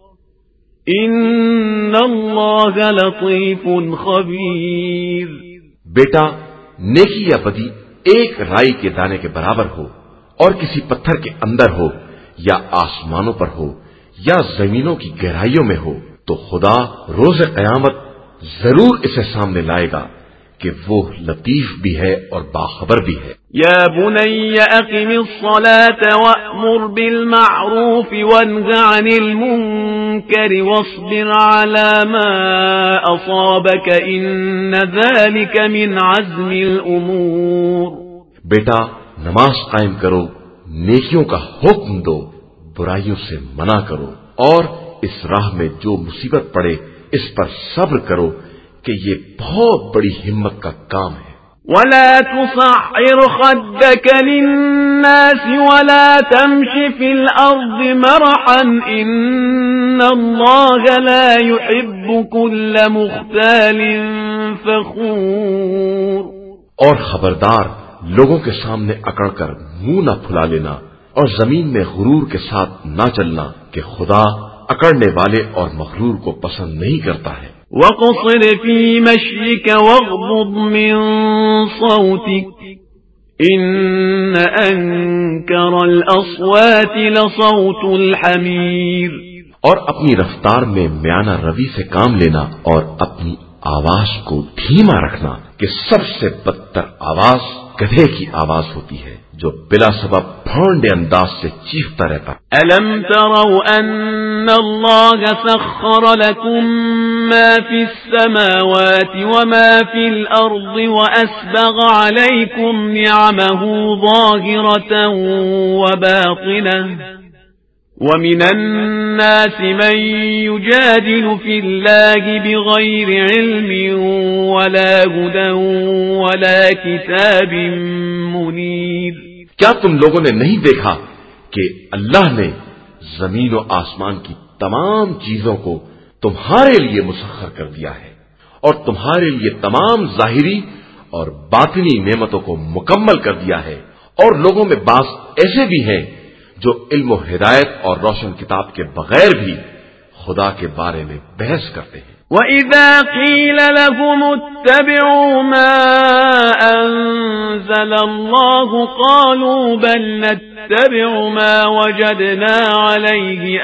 ان اللہ لطیف خبیر. بیٹا نیکی یا بدی ایک رائی کے دانے کے برابر ہو، اور کسی پتھر کے اندر ہو یا آسمانوں پر ہو یا زمینوں کی گہرائیوں میں ہو، تو خدا روز قیامت ضرور اسے سامنے لائے گا کہ وہ لطیف بھی ہے اور باخبر بھی ہے. یا بنی اقم الصلاة وأمر بالمعروف وانه عن المنکر واصبر على ما اصابك ان ذلك من عزم الامور. بیٹا نماز قائم کرو، نیکیوں کا حکم دو، برائیوں سے منع کرو، اور اس راہ میں جو مصیبت پڑے اس پر صبر کرو کہ یہ بہت بڑی ہمت کا کام ہے. ولا تصعر خدك للناس ولا تمش في الأرض مرحا إن الله لا يحب كل مختال فخور. اور خبردار لوگوں کے سامنے اکڑ کر منہ نہ پھلا لینا اور زمین میں غرور کے ساتھ نہ چلنا کہ خدا اکڑنے والے اور مغرور کو پسند نہیں کرتا ہے. وَقَصِرْ فِي مَشْيِكَ وَاغْضُضْ مِنْ صَوْتِكَ إِنَّ أَنكَرَ الْأَصْوَاتِ لَصَوْتُ الْحَمِيرِ. اور اپنی رفتار میں میانہ روی سے کام لینا اور اپنی آواز کو دھیما رکھنا کہ سب سے بدتر آواز گدھے کی آواز ہوتی ہے جو بلا سبب بھونڈے انداز سے چیختا رہتا. أَلَمْ تَرَوْا أَنَّ اللَّهَ سَخَّرَ لَكُم مَّا فِي السَّمَاوَاتِ وَمَا فِي الْأَرْضِ وَأَسْبَغَ عَلَيْكُمْ نِعَمَهُ ظَاهِرَةً وَبَاطِنَةً وَمِنَ النَّاسِ مَن يُجَادِلُ فِي اللَّهِ بِغَيْرِ عِلْمٍ وَلَا هُدًى وَلَا كِتَابٍ مُنِيرٍ۔ کیا تم لوگوں نے نہیں دیکھا کہ اللہ نے زمین و آسمان کی تمام چیزوں کو تمہارے لیے مسخر کر دیا ہے اور تمہارے لیے تمام ظاہری اور باطنی نعمتوں کو مکمل کر دیا ہے، اور لوگوں میں بعض ایسے بھی ہیں جو علم و ہدایت اور روشن کتاب کے بغیر بھی خدا کے بارے میں بحث کرتے ہیں۔ وَإِذَا قِيلَ لَهُمُ اتَّبِعُوا مَا أَنزَلَ اللَّهُ قَالُوا بَلْ نَتَّبِعُ مَا وَجَدْنَا عَلَيْهِ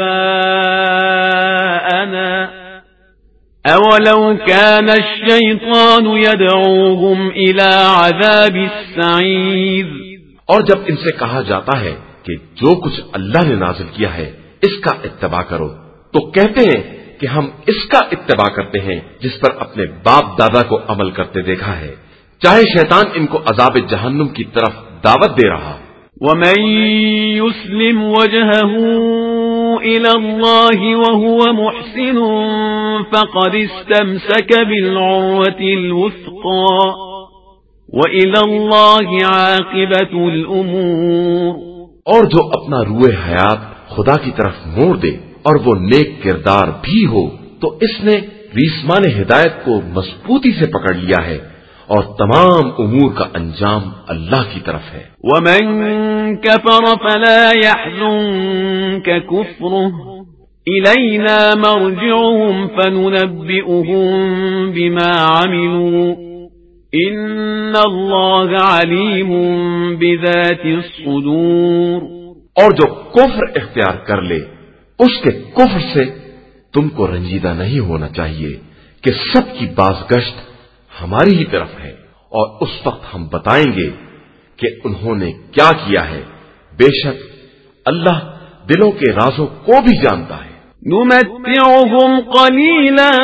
آبَاءَنَا أَوَلَوْ كَانَ الشَّيْطَانُ يَدْعُوهُمْ إِلَى عَذَابِ السَّعِيرِ۔ اور جب ان سے کہا جاتا ہے کہ جو کچھ اللہ نے نازل کیا ہے اس کا اتباع کرو، تو کہتے ہیں کہ ہم اس کا اتباع کرتے ہیں جس پر اپنے باپ دادا کو عمل کرتے دیکھا ہے، چاہے شیطان ان کو عذاب جہنم کی طرف دعوت دے رہا۔ وَمَن يُسْلِمْ وَجْهَهُ إِلَى اللَّهِ وَهُوَ مُحْسِنٌ فَقَدِ اسْتَمْسَكَ بِالْعُرْوَةِ الْوُثْقَى وَإِلَى اللَّهِ عَاقِبَةُ الْأُمُورِ۔ اور جو اپنا روح حیات خدا کی طرف موڑ دے اور وہ نیک کردار بھی ہو تو اس نے ریسمان ہدایت کو مضبوطی سے پکڑ لیا ہے، اور تمام امور کا انجام اللہ کی طرف ہے۔ وَمَن كَفَرَ فَلَا يَحْزُنكَ كُفْرُهُ إِلَيْنَا مَرْجِعُهُمْ فَنُنَبِّئُهُم بِمَا عَمِلُوا إِنَّ اللَّهَ عَلِيمٌ بِذَاتِ الصُّدُورِ۔ اور جو کفر اختیار کر لے اس کے کفر سے تم کو رنجیدہ نہیں ہونا چاہیے کہ سب کی بازگشت ہماری ہی طرف ہے، اور اس وقت ہم بتائیں گے کہ انہوں نے کیا کیا ہے، بے شک اللہ دلوں کے رازوں کو بھی جانتا ہے۔ نُمَتِّعُهُمْ قَلِيلًا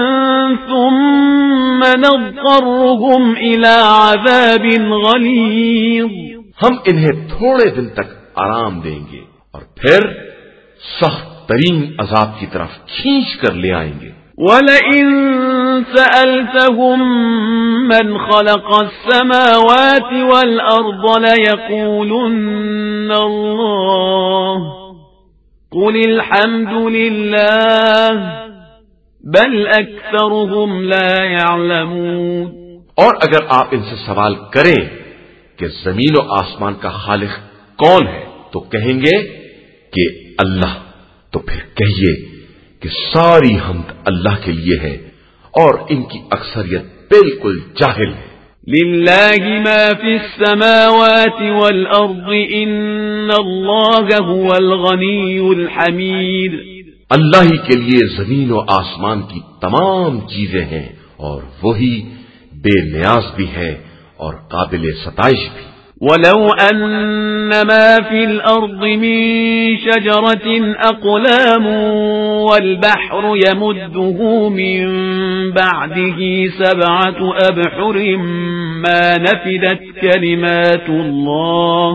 ثُمَّ نَضْطَرُّهُمْ إِلَى عَذَابٍ غَلِيظٍ۔ ہم انہیں تھوڑے دن تک آرام دیں گے اور پھر سخت ترین عذاب کی طرف کھینچ کر لے آئیں گے۔ وَلَئِن سَأَلْتَهُم مَّنْ خَلَقَ السَّمَاوَاتِ وَالْأَرْضَ لَيَقُولُنَّ اللَّهُ قُلِ الْحَمْدُ لِلَّهِ بَلْ أَكْثَرُهُمْ لَا يَعْلَمُونَ۔ اور اگر آپ ان سے سوال کریں کہ زمین و آسمان کا خالق کون ہے تو کہیں گے کہ اللہ، تو پھر کہیے کہ ساری حمد اللہ کے لیے ہے اور ان کی اکثریت بالکل جاہل ہے۔ لِلَّهِ مَا فِي السَّمَاوَاتِ وَالْأَرْضِ إِنَّ اللَّهَ هُوَ الْغَنِيُّ الْحَمِيدُ۔ اللہ ہی کے لیے زمین و آسمان کی تمام چیزیں ہیں اور وہی بے نیاز بھی ہے اور قابل ستائش بھی۔ وَلَوْ أَنَّ مَا فِي الْأَرْضِ مِن شَجَرَةٍ أَقْلَامٌ وَالْبَحْرُ يَمُدُّهُ مِن بَعْدِهِ سَبْعَةُ أَبْحُرٍ مَا نَفِدَتْ كَلِمَاتُ اللَّهِ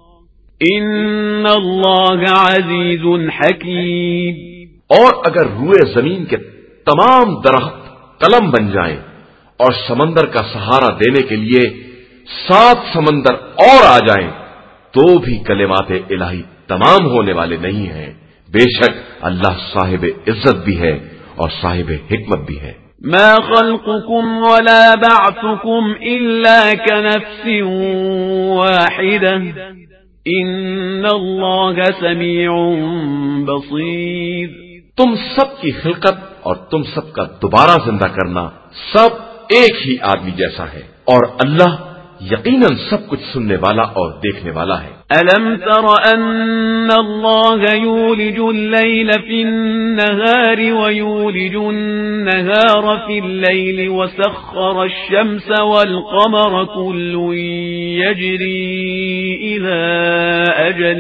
إِنَّ اللَّهَ عَزِيزٌ حَكِيمٌ۔ اور اگر روئے زمین کے تمام درخت قلم بن جائیں اور سمندر کا سہارا دینے کے لیے سات سمندر اور آ جائیں تو بھی کلمات الہی تمام ہونے والے نہیں ہیں، بے شک اللہ صاحب عزت بھی ہے اور صاحب حکمت بھی ہے۔ ما خلقكم ولا بعثكم إلا كنفس واحدة إن الله سميع بصير۔ تم سب کی خلقت اور تم سب کا دوبارہ زندہ کرنا سب ایک ہی آدمی جیسا ہے، اور اللہ یقیناً سب کچھ سننے والا اور دیکھنے والا ہے۔ أَلَمْ تَرَ أَنَّ اللَّهَ يُولِجُ اللَّيْلَ فِي النَّهَارِ وَيُولِجُ النَّهَارَ فِي اللَّيْلِ وَسَخَّرَ الشَّمْسَ وَالْقَمَرَ كُلٌّ يَجْرِي إِلَى أَجَلٍ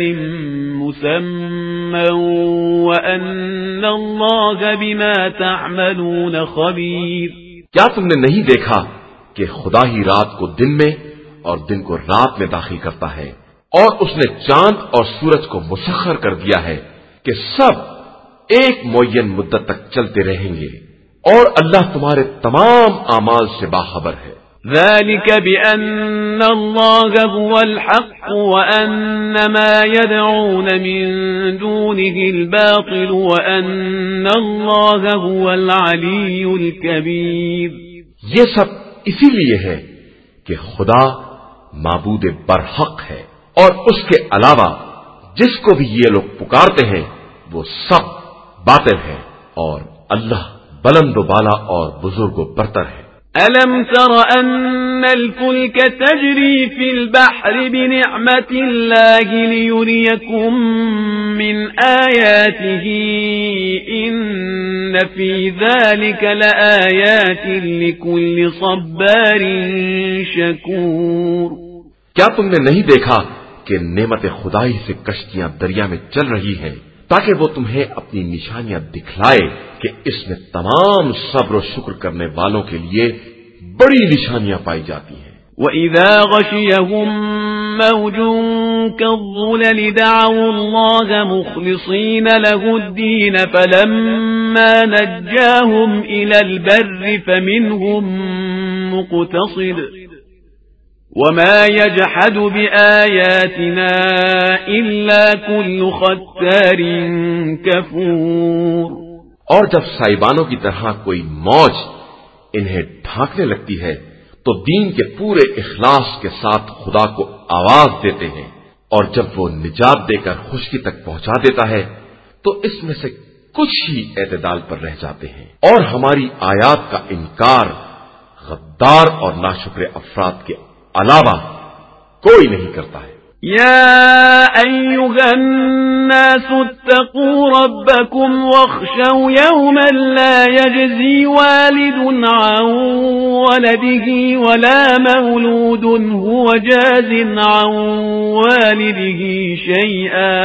مُّسَمًّى وَأَنَّ اللَّهَ بِمَا تَعْمَلُونَ خَبِيرٌ۔ کیا تم نے نہیں دیکھا کہ خدا ہی رات کو دن میں اور دن کو رات میں داخل کرتا ہے، اور اس نے چاند اور سورج کو مسخر کر دیا ہے کہ سب ایک معین مدت تک چلتے رہیں گے، اور اللہ تمہارے تمام اعمال سے باخبر ہے۔ ذلك بأن الله هو الحق وأن ما يدعون من دونه الباطل وأن الله هو العلي الكبير۔ یہ سب اسی لیے ہے کہ خدا معبود برحق ہے، اور اس کے علاوہ جس کو بھی یہ لوگ پکارتے ہیں وہ سب باطل ہے، اور اللہ بلند و بالا اور بزرگ و برتر ہے۔ أَلَمْ تَرَ أَنَّ الْفُلْكَ تَجْرِي فِي الْبَحْرِ بِنِعْمَةِ اللَّهِ لِيُرِيَكُم مِّنْ آيَاتِهِ إِنَّ فِي ذَلِكَ لَآيَاتٍ لِكُلِّ صَبَّارٍ شَكُورٍ۔ کیا تم نے نہیں دیکھا کہ نعمت خدائی سے کشتیاں دریا میں چل رہی ہیں تاکہ وہ تمہیں اپنی نشانیاں دکھلائے کہ اس میں تمام صبر و شکر کرنے والوں کے لیے بڑی نشانیاں پائی جاتی ہیں۔ وَإِذَا غَشِيَهُم مَّوْجٌ كَالظُّلَلِ دَعَوُا اللَّهَ مُخْلِصِينَ لَهُ الدِّينَ فَلَمَّا نَجَّاهُمْ إِلَى الْبَرِّ فَمِنْهُم مُّقْتَصِدٌ وَمَا يَجْحَدُ بِآيَاتِنَا إِلَّا كُلُّ خَتَّارٍ كَفُورٍ۔ اور جب سائبانوں کی طرح کوئی موج انہیں ڈھانکنے لگتی ہے تو دین کے پورے اخلاص کے ساتھ خدا کو آواز دیتے ہیں، اور جب وہ نجات دے کر خشکی تک پہنچا دیتا ہے تو اس میں سے کچھ ہی اعتدال پر رہ جاتے ہیں، اور ہماری آیات کا انکار غدار اور ناشکر افراد کے علاوہ کوئی نہیں کرتا ہے۔ یا ایھا الناس اتقوا ربکم واخشوا یوما لا یجزی والد عن ولده ولا مولود هو جاز عن والده شیئا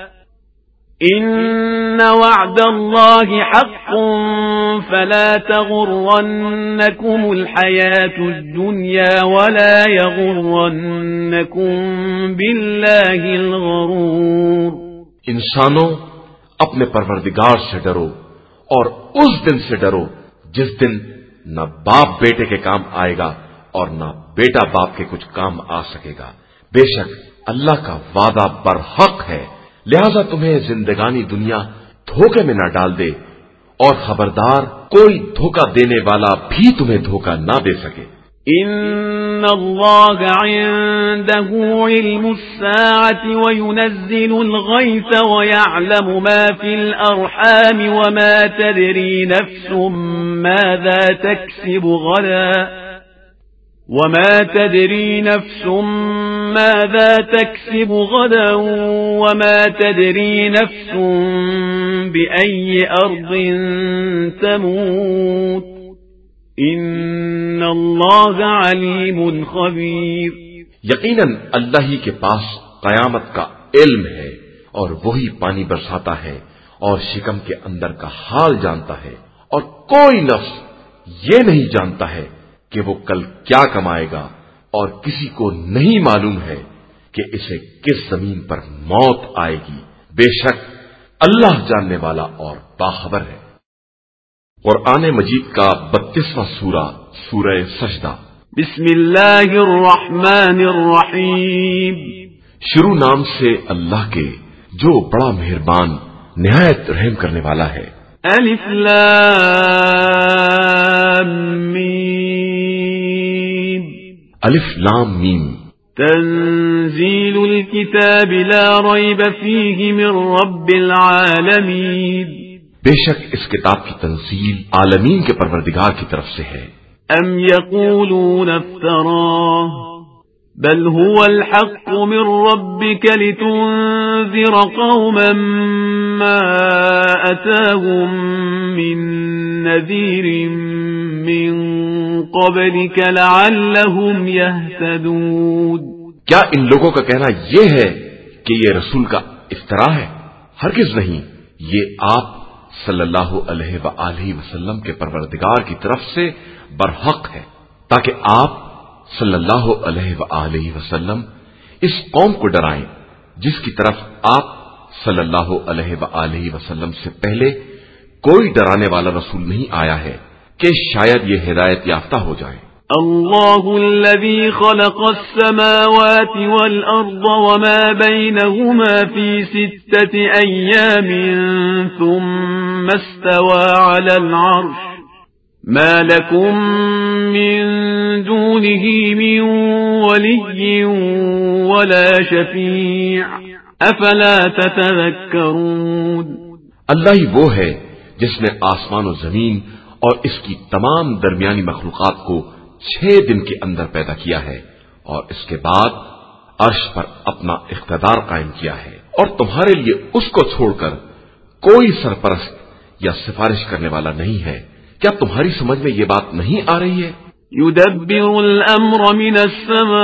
إن وعد الله حق فلا تغرنكم الحياة الدنيا ولا يغرنكم بالله الغرور۔ انسانوں اپنے پروردگار سے ڈرو اور اس دن سے ڈرو جس دن نہ باپ بیٹے کے کام آئے گا اور نہ بیٹا باپ کے کچھ کام آ سکے گا، بے شک اللہ کا وعدہ برحق ہے، لہذا تمہیں زندگانی دنیا دھوکے میں نہ ڈال دے، اور خبردار کوئی دھوکہ دینے والا بھی تمہیں دھوکہ نہ دے سکے۔ ان اللہ عنده علم الساعة وينزل الغيث ويعلم ما في الارحام وما تدري نفس ماذا تكسب غدا وما تدري نفس ماذا تكسب غدا وما تدري نفس بأي أرض تموت ان اللہ علیم خبیر۔ یقیناً اللہ ہی کے پاس قیامت کا علم ہے، اور وہی پانی برساتا ہے اور شکم کے اندر کا حال جانتا ہے، اور کوئی نفس یہ نہیں جانتا ہے کہ وہ کل کیا کمائے گا، اور کسی کو نہیں معلوم ہے کہ اسے کس زمین پر موت آئے گی، بے شک اللہ جاننے والا اور باخبر ہے۔ قرآن مجید کا بتیسواں سورہ سورہ سجدہ۔ بسم اللہ الرحمن الرحیم۔ شروع نام سے اللہ کے جو بڑا مہربان نہایت رحم کرنے والا ہے۔ الف لام میم۔ الف لام میم۔ تنزیل الكتاب لا ریب فیہ من رب العالمین۔ بے شک اس کتاب کی تنزیل عالمین کے پروردگار کی طرف سے ہے۔ ام یقولون افتراہ بل هو الحق من ربك لتنذر قوما ما أتاهم من نذير من قبلك لعلهم يهتدون۔ کیا ان لوگوں کا کہنا یہ ہے کہ یہ رسول کا افتراء ہے؟ ہرگز نہیں، یہ آپ صلی اللہ علیہ وآلہ وسلم کے پروردگار کی طرف سے برحق ہے، تاکہ آپ صلی اللہ علیہ وآلہ وسلم اس قوم کو ڈرائیں جس کی طرف آپ صلی اللہ علیہ وآلہ وسلم سے پہلے کوئی ڈرانے والا رسول نہیں آیا ہے کہ شاید یہ ہدایت یافتہ ہو جائے۔ اللہ الذي خلق السماوات والأرض وما بينهما في ستة أيام ثم استوى على العرش ما لكم من دونه من ولي ولا شفيع افلا تتذكرون۔ اللہ ہی وہ ہے جس نے آسمان و زمین اور اس کی تمام درمیانی مخلوقات کو چھ دن کے اندر پیدا کیا ہے اور اس کے بعد عرش پر اپنا اقتدار قائم کیا ہے، اور تمہارے لیے اس کو چھوڑ کر کوئی سرپرست یا سفارش کرنے والا نہیں ہے۔ کیا تمہاری سمجھ میں یہ بات نہیں آ رہی ہے؟ يدبر الأمر من السماء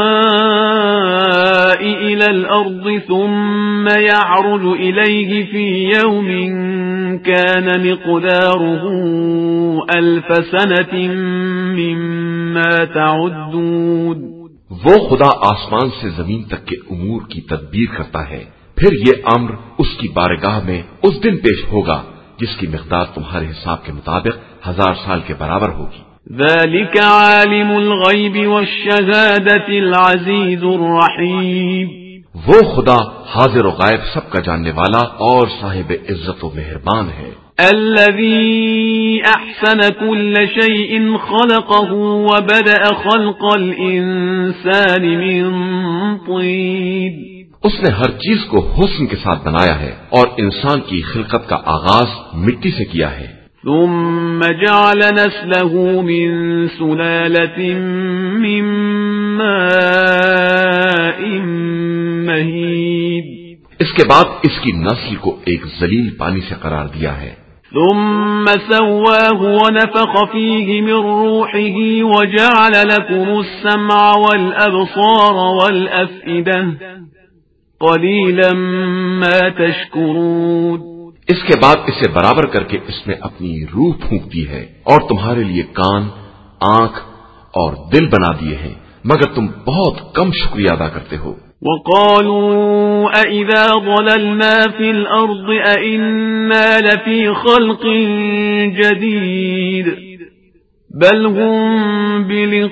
إلى الأرض ثم يعرج إليه في يوم كان مقداره ألف سنة مما تعدون۔ وہ خدا آسمان سے زمین تک کے امور کی تدبیر کرتا ہے، پھر یہ امر اس کی بارگاہ میں اس دن پیش ہوگا جس کی مقدار تمہارے حساب کے مطابق ہزار سال کے برابر ہوگی۔ ذلك عالم الغیب والشہادة العزیز الرحیم۔ وہ خدا حاضر و غائب سب کا جاننے والا اور صاحب عزت و مہربان ہے۔ الذي احسن كل شيء خلقه وبدأ خلق الانسان من طين۔ اس نے ہر چیز کو حسن کے ساتھ بنایا ہے اور انسان کی خلقت کا آغاز مٹی سے کیا ہے۔ ثم جعل نسله من سلالة من ماء مهين۔ اس کے بعد اس کی نسل کو ایک ذلیل پانی سے قرار دیا ہے۔ ثم سواه ونفخ فيه من روحه وجعل لكم السمع والأبصار والأفئدة قليلا ما تشكرون۔ اس کے بعد اسے برابر کر کے اس میں اپنی روح پھونک دی ہے اور تمہارے لیے کان، آنکھ اور دل بنا دیے ہیں، مگر تم بہت کم شکریہ ادا کرتے ہو۔ وقالوا أَإِذَا ضَلَلْنَا فِي الْأَرْضِ أَإِنَّا لَفِي خَلْقٍ جَدِيدٍ بَلْ هُمْ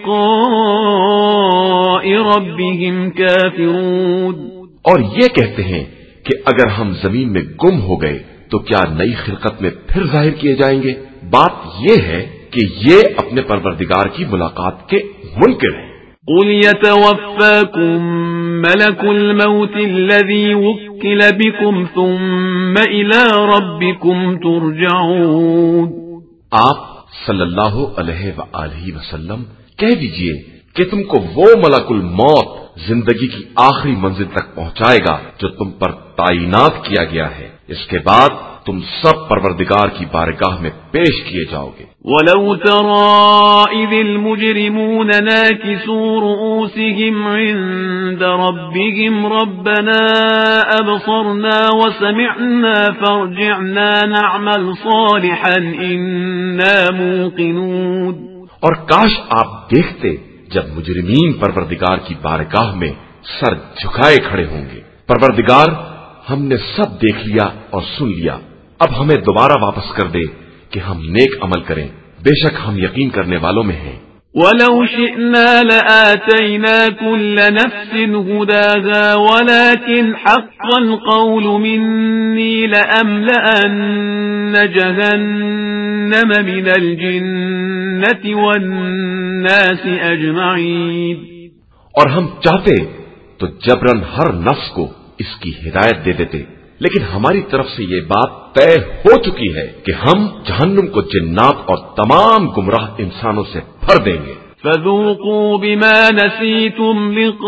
بِلِقَاءِ رَبِّهِمْ كَافِرُونَ۔ اور یہ کہتے ہیں کہ اگر ہم زمین میں گم ہو گئے تو کیا نئی خلقت میں پھر ظاہر کیے جائیں گے؟ بات یہ ہے کہ یہ اپنے پروردگار کی ملاقات کے منکر ہیں۔ قُلْ يَتَوَفَّاكُمْ مَلَكُ الْمَوْتِ الَّذِي وُكِّلَ بِكُمْ ثُمَّ إِلَى رَبِّكُمْ تُرْجَعُونَ۔ آپ صلی اللہ علیہ وآلہ وسلم کہہ دیجئے کہ تم کو وہ ملک الموت زندگی کی آخری منزل تک پہنچائے گا جو تم پر تعینات کیا گیا ہے، اس کے بعد تم سب پروردگار کی بارگاہ میں پیش کیے جاؤ گے۔ وَلَوْ تَرَىٰ إِذِ الْمُجْرِمُونَ نَاكِسُو رُءُوسِهِمْ عِندَ رَبِّهِمْ رَبَّنَا أَبْصَرْنَا وَسَمِعْنَا فَارْجِعْنَا نَعْمَلْ صَالِحًا إِنَّا مُوقِنُونَ۔ اور کاش آپ دیکھتے جب مجرمین پروردگار کی بارگاہ میں سر جھکائے کھڑے ہوں گے، پروردگار ہم نے سب دیکھ لیا اور سن لیا، اب ہمیں دوبارہ واپس کر دے کہ ہم نیک عمل کریں، بے شک ہم یقین کرنے والوں میں ہیں۔ وَلَوْ شِئْنَا لَآتَيْنَا كُلَّ نَفْسٍ هُدَاهَا وَلَكِنْ حَقَّ الْقَوْلُ مِنِّي لَأَمْلَأَنَّ جَهَنَّمَ مِنَ الْجِنَّةِ وَالنَّاسِ أَجْمَعِينَ۔ اور ہم چاہتے تو جبراً ہر نفس کو اس کی ہدایت دے دیتے، لیکن ہماری طرف سے یہ بات طے ہو چکی ہے کہ ہم جہنم کو جنات اور تمام گمراہ انسانوں سے بھر دیں گے۔ فَذُوقُوا بِمَا نَسِيتُمْ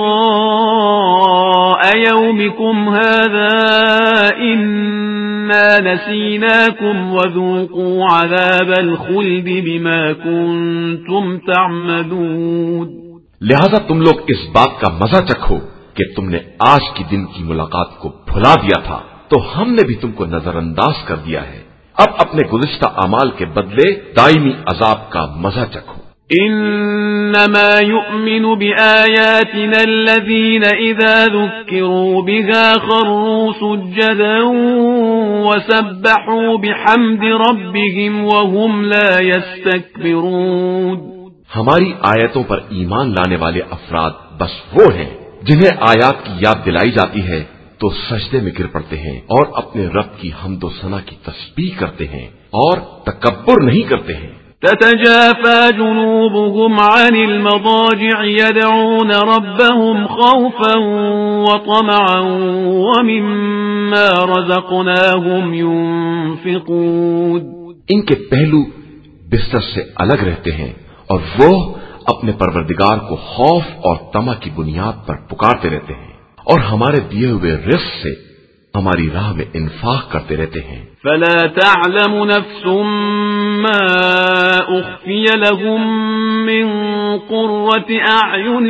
لِقَاءَ يَوْمِكُمْ هَذَا إِنَّا نَسِينَاكُمْ وَذُوقُوا عَذَابَ الْخُلْدِ بِمَا كُنتُمْ تَعْمَلُونَ۔ لہذا تم لوگ اس بات کا مزہ چکھو کہ تم نے آج کی دن کی ملاقات کو بھلا دیا تھا تو ہم نے بھی تم کو نظر انداز کر دیا ہے، اب اپنے گزشتہ اعمال کے بدلے دائمی عذاب کا مزہ چکھو۔ إنما يؤمن بآياتنا الذين إذا ذكروا بها خروا سجدا وسبحوا بحمد ربهم وهم لا يستكبرون. ہماری آیتوں پر ایمان لانے والے افراد بس وہ ہیں جنہیں آیات کی یاد دلائی جاتی ہے تو سجدے میں گر پڑتے ہیں اور اپنے رب کی حمد و ثنا کی تسبیح کرتے ہیں اور تکبر نہیں کرتے ہیں. تتجافى جنوبهم عن المضاجع يدعون ربهم خوفا وطمعا ومما رزقناهم ينفقون. ان کے پہلو بستر سے الگ رہتے ہیں اور وہ اپنے پروردگار کو خوف اور طمع کی بنیاد پر پکارتے رہتے ہیں اور ہمارے دیے ہوئے رزق سے ہماری راہ میں انفاق کرتے رہتے ہیں. فلا تعلم نفس ما اخفي لهم من قرة اعين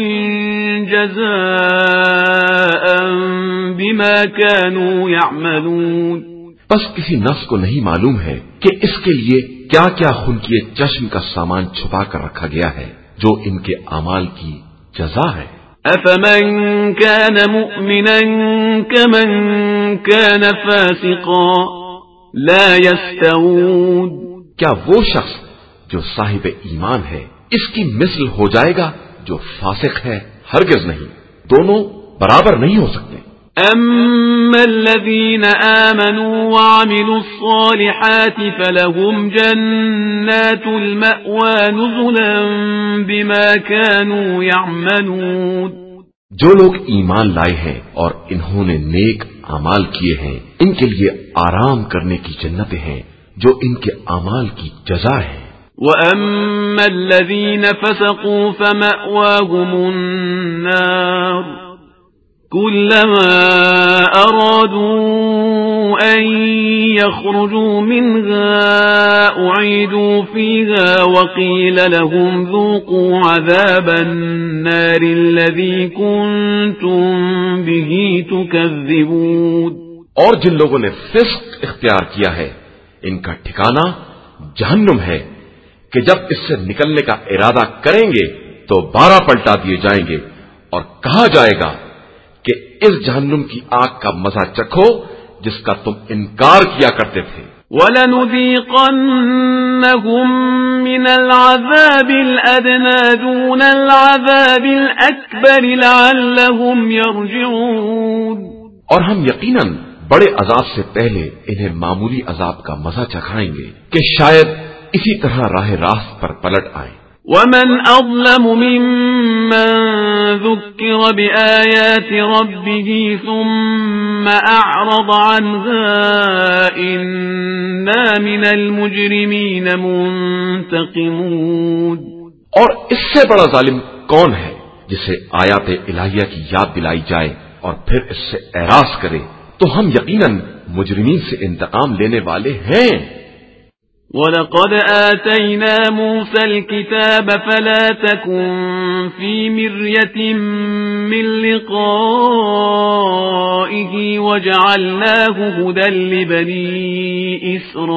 جزاء بما كانوا يعملون. بس کسی نفس کو نہیں معلوم ہے کہ اس کے لیے کیا کیا خنکیے چشم کا سامان چھپا کر رکھا گیا ہے جو ان کے اعمال کی جزا ہے. أفمن كان مؤمنا كمن كان فاسقا لا يستوون. کیا وہ شخص جو صاحب ایمان ہے اس کی مثل ہو جائے گا جو فاسق ہے؟ ہرگز نہیں، دونوں برابر نہیں ہو سکتے. أما الذين آمنوا وعملوا الصالحات فلهم جنات المأوى نزلا بما كانوا يعملون. جو لوگ ایمان لائے ہیں اور انہوں نے نیک اعمال کیے ہیں ان کے لیے آرام کرنے کی جنتیں ہیں جو ان کے اعمال کی جزا ہے. وأما الذين فسقوا فمأواهم النار كلما أرادوا أن يخرجوا منها أعيدوا فيها وقيل لهم ذوقوا عذاب النار الذي كنتم به تكذبون. اور جن لوگوں نے فسق اختیار کیا ہے ان کا ٹھکانہ جہنم ہے کہ جب اس سے نکلنے کا ارادہ کریں گے تو بارہ پلٹا دیے جائیں گے اور کہا جائے گا کہ اس جہنم کی آگ کا مزہ چکھو جس کا تم انکار کیا کرتے تھے. وَلَنُذِيقَنَّهُم مِّنَ الْعَذَابِ الْأَدْنَىٰ دُونَ الْعَذَابِ الْأَكْبَرِ لَعَلَّهُمْ يَرْجِعُونَ. اور ہم یقیناً بڑے عذاب سے پہلے انہیں معمولی عذاب کا مزہ چکھائیں گے کہ شاید اسی طرح راہ راست پر پلٹ آئیں. ومن أظلم ممن ذكر بآيات ربه ثم أعرض عنها إنا من المجرمين منتقمون. اور اس سے بڑا ظالم کون ہے جسے آیات الہیہ کی یاد دلائی جائے اور پھر اس سے اعراض کرے؟ تو ہم یقیناً مجرمین سے انتقام لینے والے ہیں. وَلَقَدْ آتَيْنَا مُوسَى الْكِتَابَ فَلَا تَكُنْ فِي مِرْيَةٍ مِّن لِقَائِهِ وَجَعَلْنَاهُ هُدًى لِبَنِي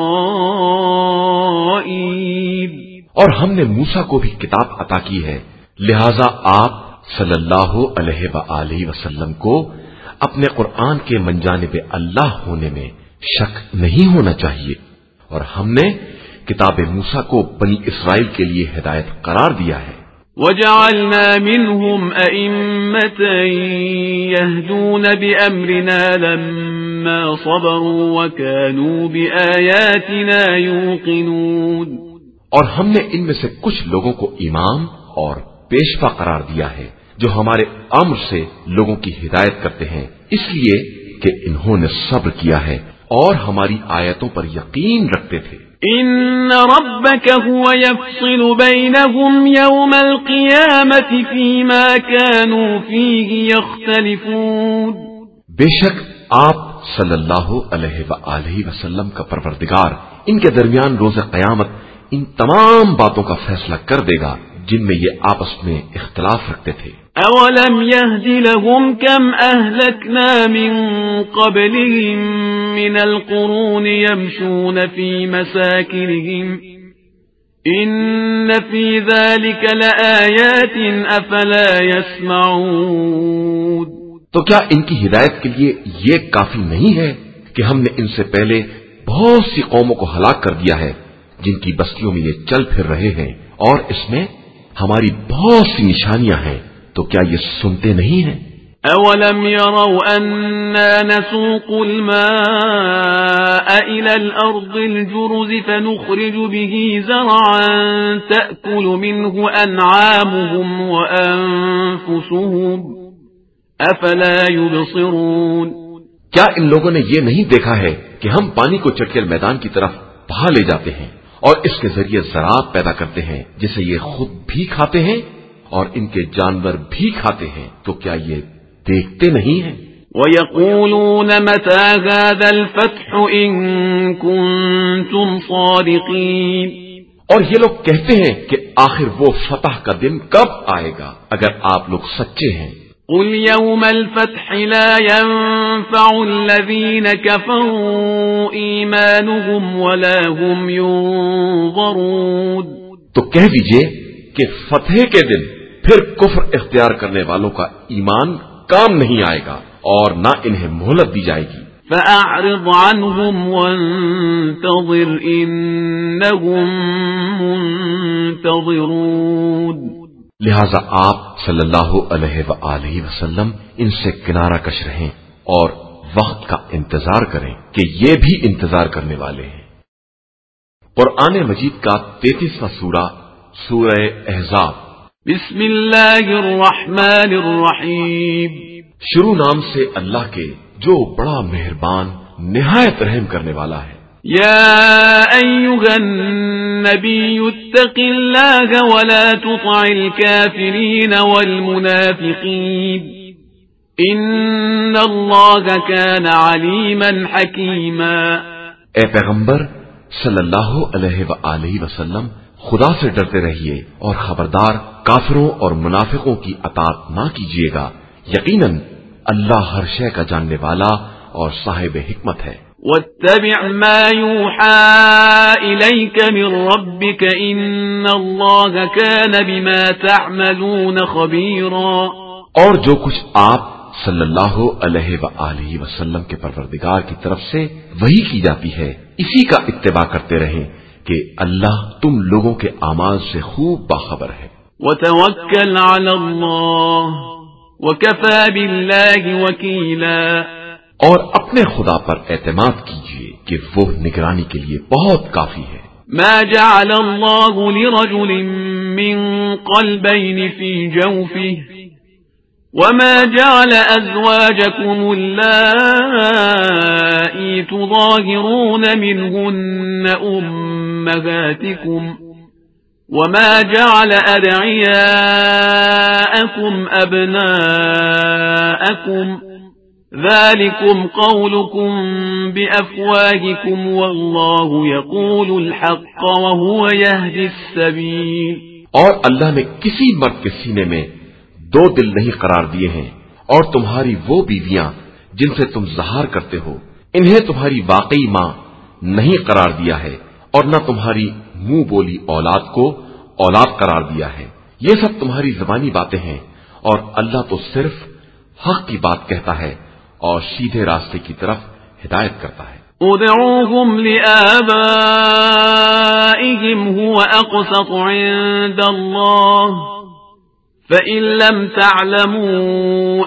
إِسْرَائِيلَ. اور ہم نے موسیٰ کو بھی کتاب عطا کی ہے، لہذا آپ صلی اللہ علیہ وآلہ وسلم کو اپنے قرآن کے منجانب اللہ ہونے میں شک نہیں ہونا چاہیے. اور ہم نے کتاب موسیٰ کو بنی اسرائیل کے لیے ہدایت قرار دیا ہے. وَجَعَلْنَا مِنْهُمْ أَئِمَّةً يَهْدُونَ بِأَمْرِنَا لَمَّا صَبَرُوا وَكَانُوا بِآيَاتِنَا يُوقِنُونَ. اور ہم نے ان میں سے کچھ لوگوں کو امام اور پیشوا قرار دیا ہے جو ہمارے امر سے لوگوں کی ہدایت کرتے ہیں اس لیے کہ انہوں نے صبر کیا ہے اور ہماری آیتوں پر یقین رکھتے تھے. ان ربك هو يفصل بينهم يوم القيامة فيما كانوا فيه يختلفون. بے شک آپ صلی اللہ علیہ وآلہ وسلم کا پروردگار ان کے درمیان روز قیامت ان تمام باتوں کا فیصلہ کر دے گا جن میں یہ آپس میں اختلاف رکھتے تھے. اولم يهد لهم كم اهلكنا من قبلهم من القرون يمشون في مساكنهم إن في ذلك لآيات أفلا يسمعون. تو کیا ان کی ہدایت کے لیے یہ کافی نہیں ہے کہ ہم نے ان سے پہلے بہت سی قوموں کو ہلاک کر دیا ہے جن کی بستیوں میں یہ چل پھر رہے ہیں، اور اس میں ہماری بہت سی نشانیاں ہیں، تو کیا یہ سنتے نہیں ہیں؟ أولم يروا أنا نسوق الماء إلى الأرض الجرز فنخرج به زرعا تأكل منه أنعامهم وأنفسهم أفلا يبصرون. کیا ان لوگوں نے یہ نہیں دیکھا ہے کہ ہم پانی کو چٹکل میدان کی طرف بہا لے جاتے ہیں اور اس کے ذریعے زراعت پیدا کرتے ہیں جسے یہ خود بھی کھاتے ہیں اور ان کے جانور بھی کھاتے ہیں، تو کیا یہ دیکھتے نہیں ہیں؟ وَيَقُولُونَ مَتَى هَذَا الْفَتْحُ إِن كُنتُمْ صَادِقِينَ. اور یہ لوگ کہتے ہیں کہ آخر وہ فتح کا دن کب آئے گا اگر آپ لوگ سچے ہیں. قُلْ يَوْمَ الْفَتْحِ لَا يَنفَعُ الَّذِينَ كَفَرُوا إِيمَانُهُمْ وَلَا هُمْ يُنظَرُونَ. تو کہہ دیجئے کہ فتح کے دن پھر کفر اختیار کرنے والوں کا ایمان کام نہیں آئے گا اور نہ انہیں مہلت دی جائے گی. فَأَعْرِضْ عَنْهُمْ وَانتَظِرْ إِنَّهُمْ مُنتَظِرُونَ. لہذا آپ صلی اللہ علیہ وآلہ وسلم ان سے کنارہ کش رہیں اور وقت کا انتظار کریں کہ یہ بھی انتظار کرنے والے ہیں. قرآن مجید کا تینتیسواں سورہ سورہ احزاب. بسم اللہ الرحمن الرحیم. شروع نام سے اللہ کے جو بڑا مہربان نہایت رحم کرنے والا ہے. یا ایھا النبی اتق اللہ ولا تطع الکافرین والمنافقین ان اللہ کان علیما حکیما. اے پیغمبر صلی اللہ علیہ وآلہ وسلم، خدا سے ڈرتے رہیے اور خبردار کافروں اور منافقوں کی اطاعت نہ کیجیے گا، یقیناً اللہ ہر شے کا جاننے والا اور صاحب حکمت ہے. واتبع ما يوحى إليك من ربك إن الله كان بما تعملون خبيرا. اور جو کچھ آپ صلی اللہ علیہ وآلہ وسلم کے پروردگار کی طرف سے وحی کی جاتی ہے اسی کا اتباع کرتے رہیں کہ اللہ تم لوگوں کے اعمال سے خوب باخبر ہے. وتوکل علی اللہ وکفى باللہ وکیلا. اور اپنے خدا پر اعتماد کیجیے کہ وہ نگرانی کے لیے بہت کافی ہے. ما جعل اللہ لرجل من قلبین فی جوفه وما جعل أزواجكم اللائي تظاهرون منهن أمهاتكم وما جعل أدعياءكم أبناءكم ذلكم قولكم بأفواهكم والله يقول الحق وهو يهدي السبيل. اور اللہ نے کسی مرد کے سینے میں دو دل نہیں قرار دیے ہیں، اور تمہاری وہ بیویاں جن سے تم ظہار کرتے ہو انہیں تمہاری واقعی ماں نہیں قرار دیا ہے، اور نہ تمہاری منہ بولی اولاد کو اولاد قرار دیا ہے. یہ سب تمہاری زبانی باتیں ہیں، اور اللہ تو صرف حق کی بات کہتا ہے اور سیدھے راستے کی طرف ہدایت کرتا ہے. ادعوهم لآبائهم هو أقسط عند الله فإن لم تعلموا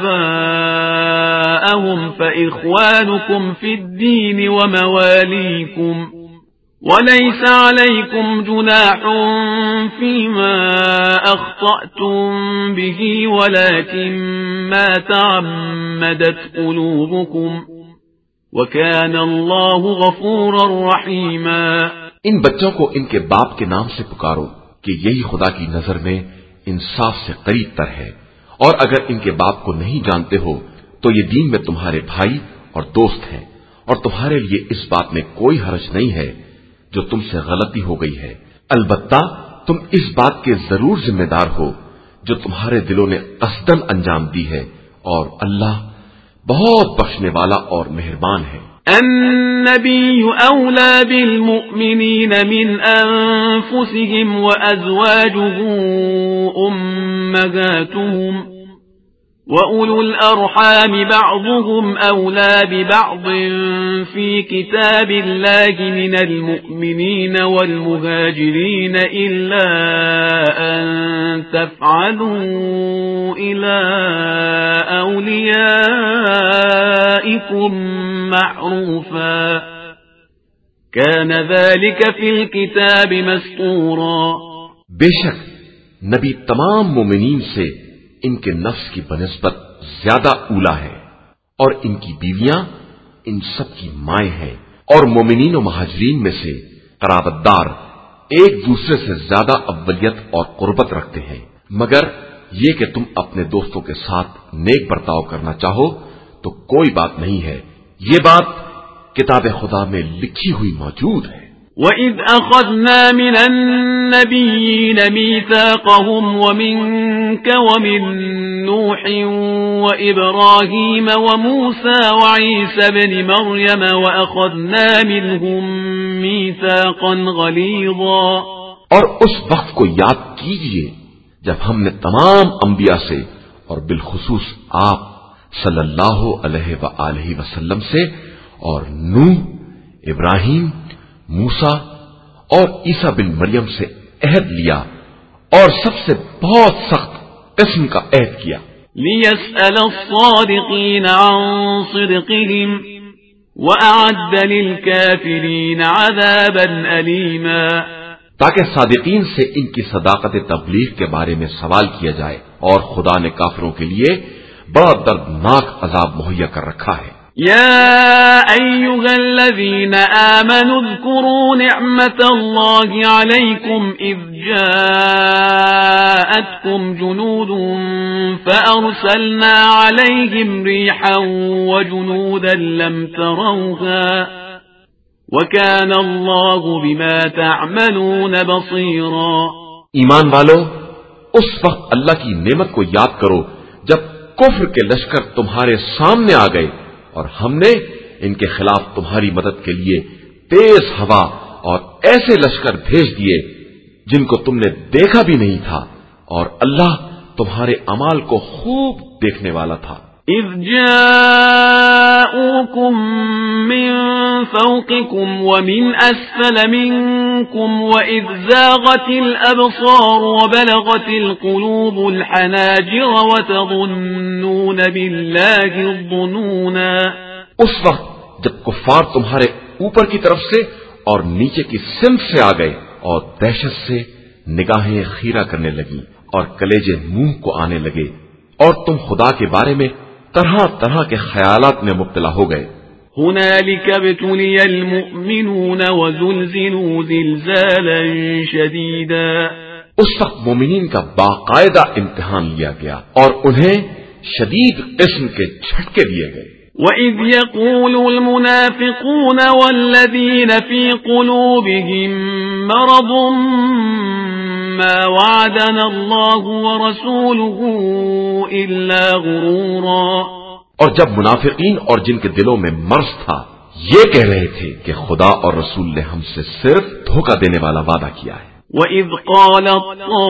آباءهم فإخوانكم في الدين ومواليكم وليس عليكم جناح فيما أخطأتم به ولكن ما تعمدت قلوبكم وَكَانَ اللَّهُ غَفُورًا رَحِيمًا. ان بچوں کو ان کے باپ کے نام سے پکارو کہ یہی خدا کی نظر میں انصاف سے قریب تر ہے، اور اگر ان کے باپ کو نہیں جانتے ہو تو یہ دین میں تمہارے بھائی اور دوست ہیں، اور تمہارے لیے اس بات میں کوئی حرج نہیں ہے جو تم سے غلطی ہو گئی ہے. البتہ تم اس بات کے ضرور ذمہ دار ہو جو تمہارے دلوں نے قصدن انجام دی ہے، اور اللہ بہت بخشنے والا اور مہربان ہے. النبي أولى بالمؤمنين من أنفسهم وأزواجه أمهاتهم وأولو الأرحام بعضهم أولى ببعض في كتاب الله من المؤمنين والمهاجرين إلا أن تفعلوا إلى أوليائكم معروفا كان ذلك في الكتاب مسطورا. بے شک نبی تمام مومنین سے ان کے نفس کی بنسبت زیادہ اولا ہے اور ان کی بیویاں ان سب کی مائیں ہیں، اور مومنین و مہاجرین میں سے قرابت دار ایک دوسرے سے زیادہ اولیت اور قربت رکھتے ہیں، مگر یہ کہ تم اپنے دوستوں کے ساتھ نیک برتاؤ کرنا چاہو تو کوئی بات نہیں ہے، یہ بات کتاب خدا میں لکھی ہوئی موجود ہے. وَإِذْ أَخَذْنَا مِنَ النَّبِيِّينَ مِيثَاقَهُمْ وَمِنْكَ وَمِنْ نُوحٍ وَإِبْرَاهِيمَ وَمُوسَى وَعِيسَى ابْنِ مَرْيَمَ وَأَخَذْنَا مِنْهُمْ مِيثَاقًا غَلِيظًا. اور اس وقت کو یاد کیجئے جب ہم نے تمام انبیاء سے اور بالخصوص آپ صلی اللہ علیہ وآلہ وسلم سے اور نوح، ابراہیم، موسیٰ اور عیسیٰ بن مریم سے عہد لیا اور سب سے بہت سخت قسم کا عہد کیا. لِيَسْأَلَ الصَّادِقِينَ عَنْ صِدْقِهِمْ وَأَعَدَّ لِلْكَافِرِينَ عَذَابًا أَلِيمًا. تاکہ صادقین سے ان کی صداقت تبلیغ کے بارے میں سوال کیا جائے، اور خدا نے کافروں کے لیے بڑا دردناک عذاب مہیا کر رکھا ہے. يا أيها الذين آمنوا اذكروا نعمة الله عليكم إذ جاءتكم جنود فأرسلنا عليهم ريحا وجنودا لم تروها وكان الله بما تعملون بصيرا. ایمان والو، اس وقت اللہ کی نعمت کو یاد کرو جب کفر کے لشکر تمہارے سامنے آ گئے اور ہم نے ان کے خلاف تمہاری مدد کے لیے تیز ہوا اور ایسے لشکر بھیج دیے جن کو تم نے دیکھا بھی نہیں تھا، اور اللہ تمہارے اعمال کو خوب دیکھنے والا تھا. اذ جاءوكم من فوقكم ومن اسفل منكم واذ زاغت الابصار وبلغت القلوب الحناجر وتظنون بالله الظنونا. اس وقت جب کفار تمہارے اوپر کی طرف سے اور نیچے کی سمت سے آ گئے اور دہشت سے نگاہیں خیرہ کرنے لگی اور کلیجے منہ کو آنے لگے اور تم خدا کے بارے میں طرح طرح کے خیالات میں مبتلا ہو گئے. هنالك ابتلي المؤمنون وزلزلوا زلزالا شديدا. اس وقت مومنین کا باقاعدہ امتحان لیا گیا اور انہیں شدید قسم کے جھٹکے دیے گئے. وَإِذْ يَقُولُ الْمُنَافِقُونَ وَالَّذِينَ فِي قُلُوبِهِم مَّرَضٌ مَّا وَعَدَنَا اللَّهُ وَرَسُولُهُ إِلَّا غُرُورًا. اور جب منافقین اور جن کے دلوں میں مرض تھا یہ کہہ رہے تھے کہ خدا اور رسول نے ہم سے صرف دھوکہ دینے والا وعدہ کیا ہے. وَإِذْ قَالَتْ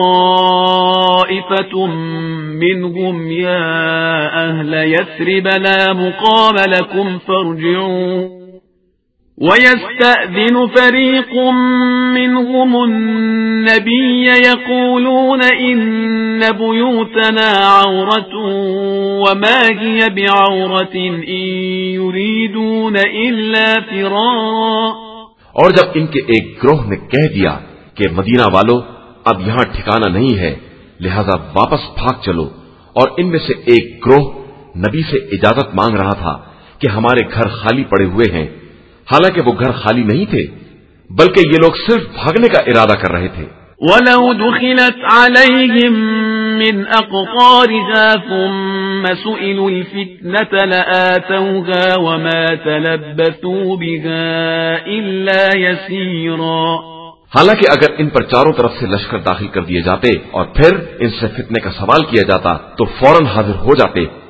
طَائِفَةٌ مِّنْهُمْ يَا أَهْلَ يَثْرِبَ لَا مُقَامَ لَكُمْ فَارْجِعُوا وَيَسْتَأْذِنُ فَرِيقٌ مِّنْهُمُ النَّبِيَّ يَقُولُونَ إِنَّ بُيُوتَنَا عَوْرَةٌ وَمَا هِيَ بِعَوْرَةٍ إِن يُرِيدُونَ إِلَّا فِرَارًا. اور جب ان کے ایک گروہ نے کہہ دیا کہ مدینہ والو اب یہاں ٹھکانہ نہیں ہے لہذا واپس بھاگ چلو، اور ان میں سے ایک گروہ نبی سے اجازت مانگ رہا تھا کہ ہمارے گھر خالی پڑے ہوئے ہیں، حالانکہ وہ گھر خالی نہیں تھے بلکہ یہ لوگ صرف بھاگنے کا ارادہ کر رہے تھے. وَلَوْ دُخِلَتْ عَلَيْهِمْ مِنْ أَقْطَارِهَا ثُمَّ سُئِلُوا الْفِتْنَةَ لَآتَوْهَا وَمَا تَلَبَّثُوا بِهَا إِلَّا يَسِيرًا. حالانکہ اگر ان پر چاروں طرف سے لشکر داخل کر دیے جاتے اور پھر ان سے فتنے کا سوال کیا جاتا تو فوراً حاضر ہو جاتے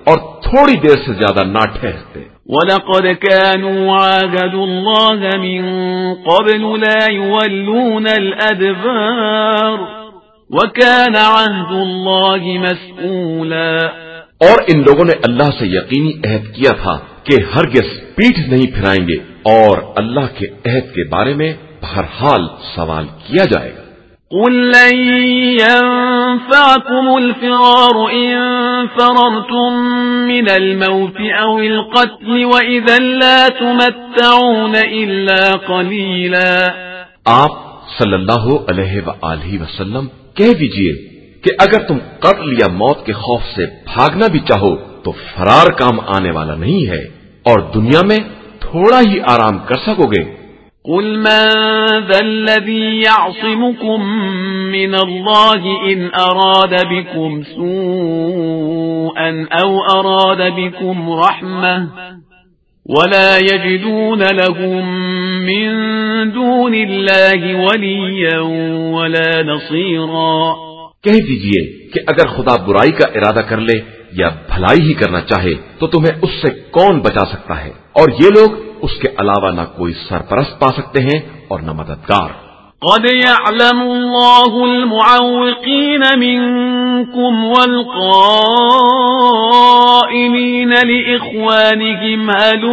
اور تھوڑی دیر سے زیادہ نہ ٹھہرتے۔ وَلَقَدْ كَانُوا عَاهَدُوا اللَّهَ مِن قَبْلُ لَا يُوَلُّونَ الْأَدْبَارَ وَكَانَ عَهْدُ اللَّهِ مَسْئُولًا۔ اور ان لوگوں نے اللہ سے یقینی عہد کیا تھا کہ ہرگز پیٹھ نہیں پھرائیں گے، اور اللہ کے عہد کے بارے میں بہرحال سوال کیا جائے گا۔ قُل لَّن يَنفَعَكُمُ الْفِرَارُ إِن فَرَرْتُم مِّنَ الْمَوْتِ أَوِ الْقَتْلِ وَإِذًا لَّا تُمَتَّعُونَ إِلَّا قَلِيلًا۔ آپ صلی اللہ علیہ وآلہ وسلم کہہ دیجئے کہ اگر تم قتل یا موت کے خوف سے بھاگنا بھی چاہو تو فرار کام آنے والا نہیں ہے، اور دنیا میں تھوڑا ہی آرام کر سکو گے۔ قُلْ مَن ذَا الَّذِي يَعْصِمُكُم مِّنَ اللَّهِ إِنْ أَرَادَ بِكُمْ سُوءًا أَوْ أَرَادَ بِكُمْ رَحْمَةً وَلَا يَجِدُونَ لَهُم مِّن دُونِ اللَّهِ وَلِيًّا وَلَا نَصِيرًا۔ کہہ دیجئے کہ اگر خدا برائی کا ارادہ کر لے یا بھلائی ہی کرنا چاہے تو تمہیں اس سے کون بچا سکتا ہے، اور یہ لوگ اس کے علاوہ نہ کوئی سرپرست پا سکتے ہیں اور نہ مددگار۔ قد يعلم الله المعوقين منكم والقائلين لإخوانهم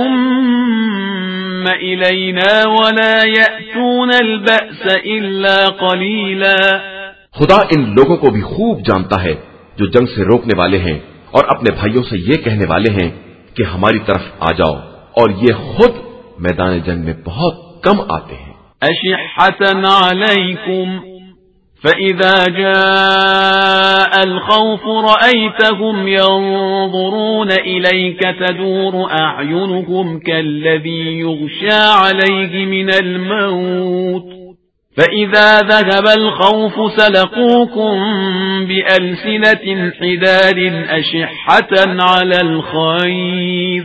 هلم إلينا ولا يأتون البأس إلا قليلا۔ خدا ان لوگوں کو بھی خوب جانتا ہے جو جنگ سے روکنے والے ہیں اور اپنے بھائیوں سے یہ کہنے والے ہیں کہ ہماری طرف آ جاؤ، اور یہ خود میدان جنگ میں بہت کم آتے ہیں۔ أشحة عليكم فإذا جاء الخوف رأيتهم ينظرون إليك تدور أعينهم كالذي يغشى عليه من الموت فإذا ذهب الخوف سلقوكم بألسنة حداد أشحة على الخير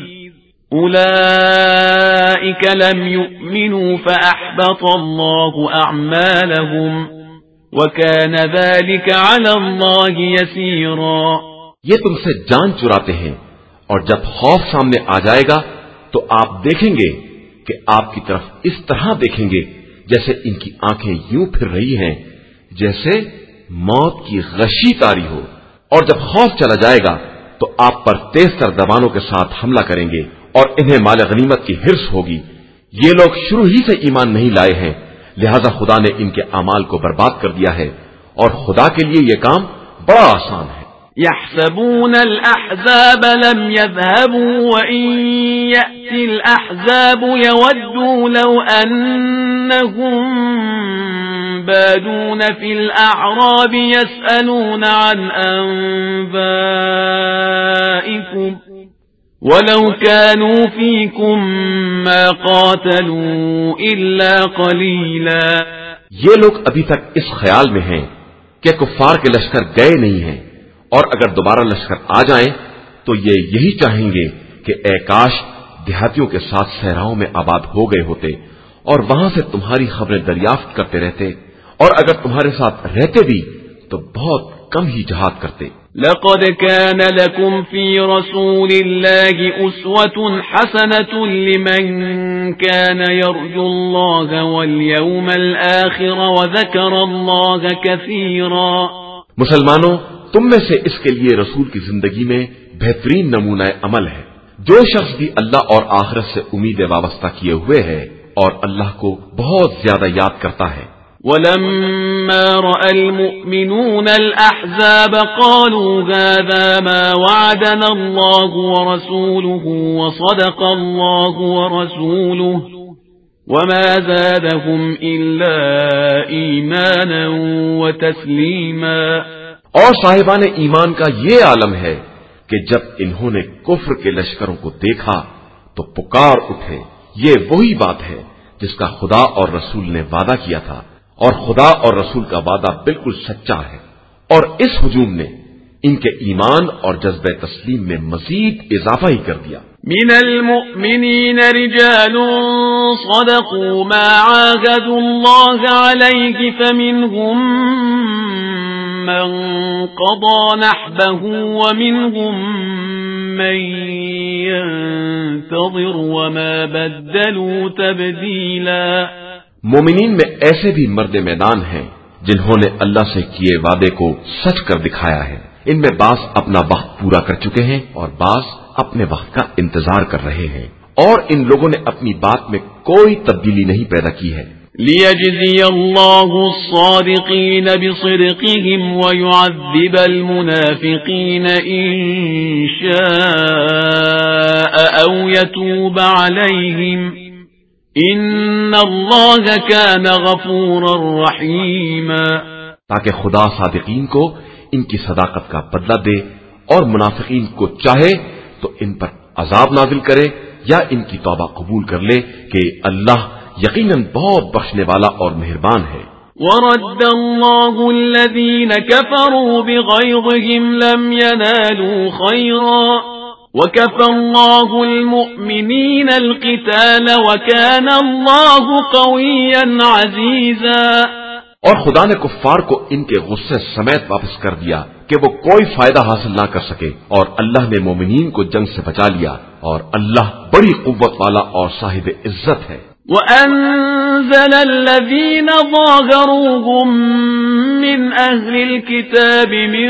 أولئك لم يؤمنوا فأحبط الله أعمالهم وكان ذلك على الله يسيرا۔ یہ تم سے جان چراتے ہیں، اور جب خوف سامنے آ جائے گا تو آپ دیکھیں گے کہ آپ کی طرف اس طرح دیکھیں گے جیسے ان کی آنکھیں یوں پھر رہی ہیں جیسے موت کی غشی تاری ہو، اور جب خوف چلا جائے گا تو آپ پر تیز تر زبانوں کے ساتھ حملہ کریں گے اور انہیں مال غنیمت کی حرص ہوگی۔ یہ لوگ شروع ہی سے ایمان نہیں لائے ہیں، لہذا خدا نے ان کے اعمال کو برباد کر دیا ہے، اور خدا کے لیے یہ کام بڑا آسان ہے۔ يحسبون الأحزاب لم يذهبوا وإن يأتي الأحزاب يودوا لو أنهم بادون في الأعراب يسألون عن أنبائكم ولو كانوا فيكم ما قاتلوا إلا قليلا۔ یہ لوگ ابھی تک اس خیال میں ہیں کہ کفار کے لشکر گئے نہیں ہیں، اور اگر دوبارہ لشکر آ جائیں تو یہ یہی چاہیں گے کہ اے کاش دیہاتیوں کے ساتھ صحراؤں میں آباد ہو گئے ہوتے اور وہاں سے تمہاری خبریں دریافت کرتے رہتے، اور اگر تمہارے ساتھ رہتے بھی تو بہت کم ہی جہاد کرتے۔ لقد كان لكم في رسول الله أسوة حسنة لمن كان يرجو الله واليوم الآخر وذكر الله كثيرا۔ مسلمانوں، تم میں سے اس کے لیے رسول کی زندگی میں بہترین نمونہ عمل ہے جو شخص بھی اللہ اور آخرت سے امید وابستہ کیے ہوئے ہے اور اللہ کو بہت زیادہ یاد کرتا ہے۔ ولما رأى المؤمنون الأحزاب قالوا هذا ما وعدنا الله ورسوله وصدق الله ورسوله وما زادهم إلا إيمانا وتسليما۔ اور صاحبان ایمان کا یہ عالم ہے کہ جب انہوں نے کفر کے لشکروں کو دیکھا تو پکار اٹھے، یہ وہی بات ہے جس کا خدا اور رسول نے وعدہ کیا تھا، اور خدا اور رسول کا وعدہ بالکل سچا ہے، اور اس ہجوم نے ان کے ایمان اور جذبہ تسلیم میں مزید اضافہ ہی کر دیا۔ من المؤمنین رجال صدقوا ما عاهدوا الله عليه فمنهم من قضى نحبه ومنهم من ينتظر وما بدلوا تبديلا. مومنین میں ایسے بھی مرد میدان ہیں جنہوں نے اللہ سے کیے وعدے کو سچ کر دکھایا ہے. ان میں بعض اپنا وقت پورا کر چکے ہیں اور بعض اپنے وقت کا انتظار کر رہے ہیں، اور ان لوگوں نے اپنی بات میں کوئی تبدیلی نہیں پیدا کی ہے. لِيَجْزِيَ اللَّهُ الصَّادِقِينَ بِصِدْقِهِمْ وَيُعَذِّبَ الْمُنَافِقِينَ إِن شَاءَ أَوْ يَتُوبَ عَلَيْهِمْ إِنَّ اللَّهَ كَانَ غَفُورًا رَحِيمًا. تاکہ خدا صادقین کو ان کی صداقت کا بدلہ دے اور منافقین کو چاہے تو ان پر عذاب نازل کرے یا ان کی توبہ قبول کر لے کہ اللہ یقیناً بہت بخشنے والا اور مہربان ہے. وَرَدَّ اللَّهُ الَّذِينَ كَفَرُوا بِغَيْظِهِمْ لَمْ يَنَالُوا خَيْرًا وَكَفَى اللَّهُ الْمُؤْمِنِينَ الْقِتَالَ وَكَانَ اللَّهُ قَوِيًّا عَزِيزًا. اور خدا نے کفار کو ان کے غصے سمیت واپس کر دیا کہ وہ کوئی فائدہ حاصل نہ کر سکے، اور اللہ نے مومنین کو جنگ سے بچا لیا، اور اللہ بڑی قوت والا اور صاحب عزت ہے. وَأَنزَلَ الَّذِينَ ظَاهَرُوهُم مِّنْ أَهْلِ الْكِتَابِ مِنْ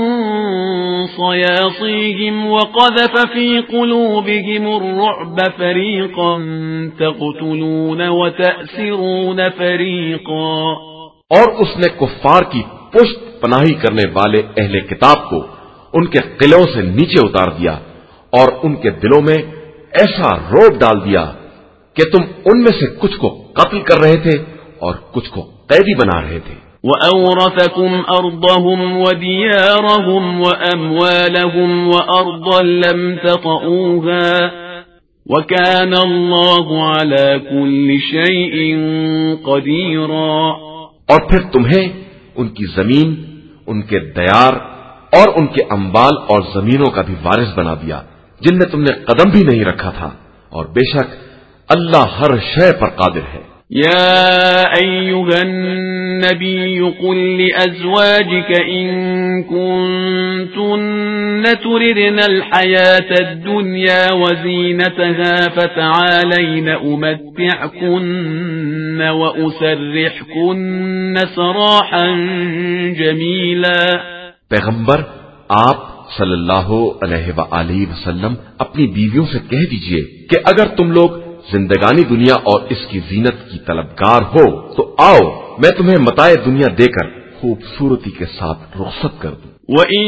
صَيَاصِيهِمْ وَقَذَفَ فِي قُلُوبِهِمُ الرُّعْبَ فَرِيقًا تَقْتُلُونَ وَتَأْسِرُونَ فَرِيقًا. اور اس نے کفار کی پشت پناہی کرنے والے اہل کتاب کو ان کے قلعوں سے نیچے اتار دیا اور ان کے دلوں میں ایسا روب ڈال دیا کہ تم ان میں سے کچھ کو قتل کر رہے تھے اور کچھ کو قیدی بنا رہے تھے. وَأَوْرَثَكُمْ أَرْضَهُمْ وَدِيَارَهُمْ وَأَمْوَالَهُمْ وَأَرْضًا لَمْ تَطَئُوهَا وَكَانَ اللَّهُ عَلَى كُلِّ شَيْءٍ قَدِيرًا. اور پھر تمہیں ان کی زمین، ان کے دیار اور ان کے اموال اور زمینوں کا بھی وارث بنا دیا جن میں تم نے قدم بھی نہیں رکھا تھا، اور بے شک اللہ ہر شے پر قادر ہے. يا أيها النبي قل لأزواجك إن كنتن تردن الحياة الدنيا وزينتها فتعالين أمتعكن وأسرحكن سراحا جميلا. پیغمبر آپ صلی اللہ علیہ وآلہ وسلم اپنی بیویوں سے کہہ دیجئے کہ اگر تم لوگ زندگانی دنیا اور اس کی زینت کی طلبگار ہو تو آؤ میں تمہیں متاع دنیا دے کر خوبصورتی کے ساتھ رخصت کر دوں. وَإِن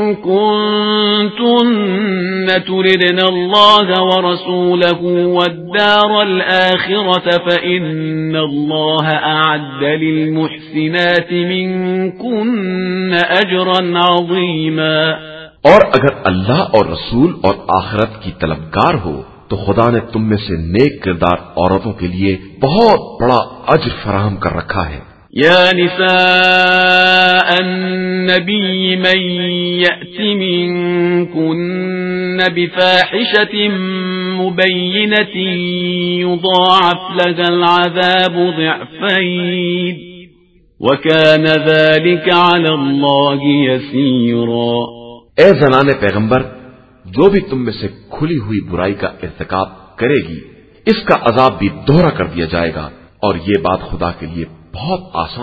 كُنتُنَّ تُرِدْنَ اللَّهَ وَرَسُولَهُ وَالدَّارَ الْآخِرَةَ فَإِنَّ اللَّهَ أَعَدَّ لِلْمُحْسِنَاتِ مِنكُنَّ أَجْرًا عَظِيمًا. اور اگر اللہ اور رسول اور آخرت کی طلبگار ہو تو خدا نے تم میں سے نیک کردار عورتوں کے لیے بہت بڑا اجر فراہم کر رکھا ہے. یا نساء النبی من یأت منکن بفاحشة مبینة یضاعف لها العذاب ضعفین وکان ذلك علی اللہ یسیرا. اے زنان پیغمبر، جو بھی تم میں سے کھلی ہوئی برائی کا ارتکاب کرے گی اس کا عذاب بھی دوہرا کر دیا جائے گا، اور یہ بات خدا کے لیے بہت آسان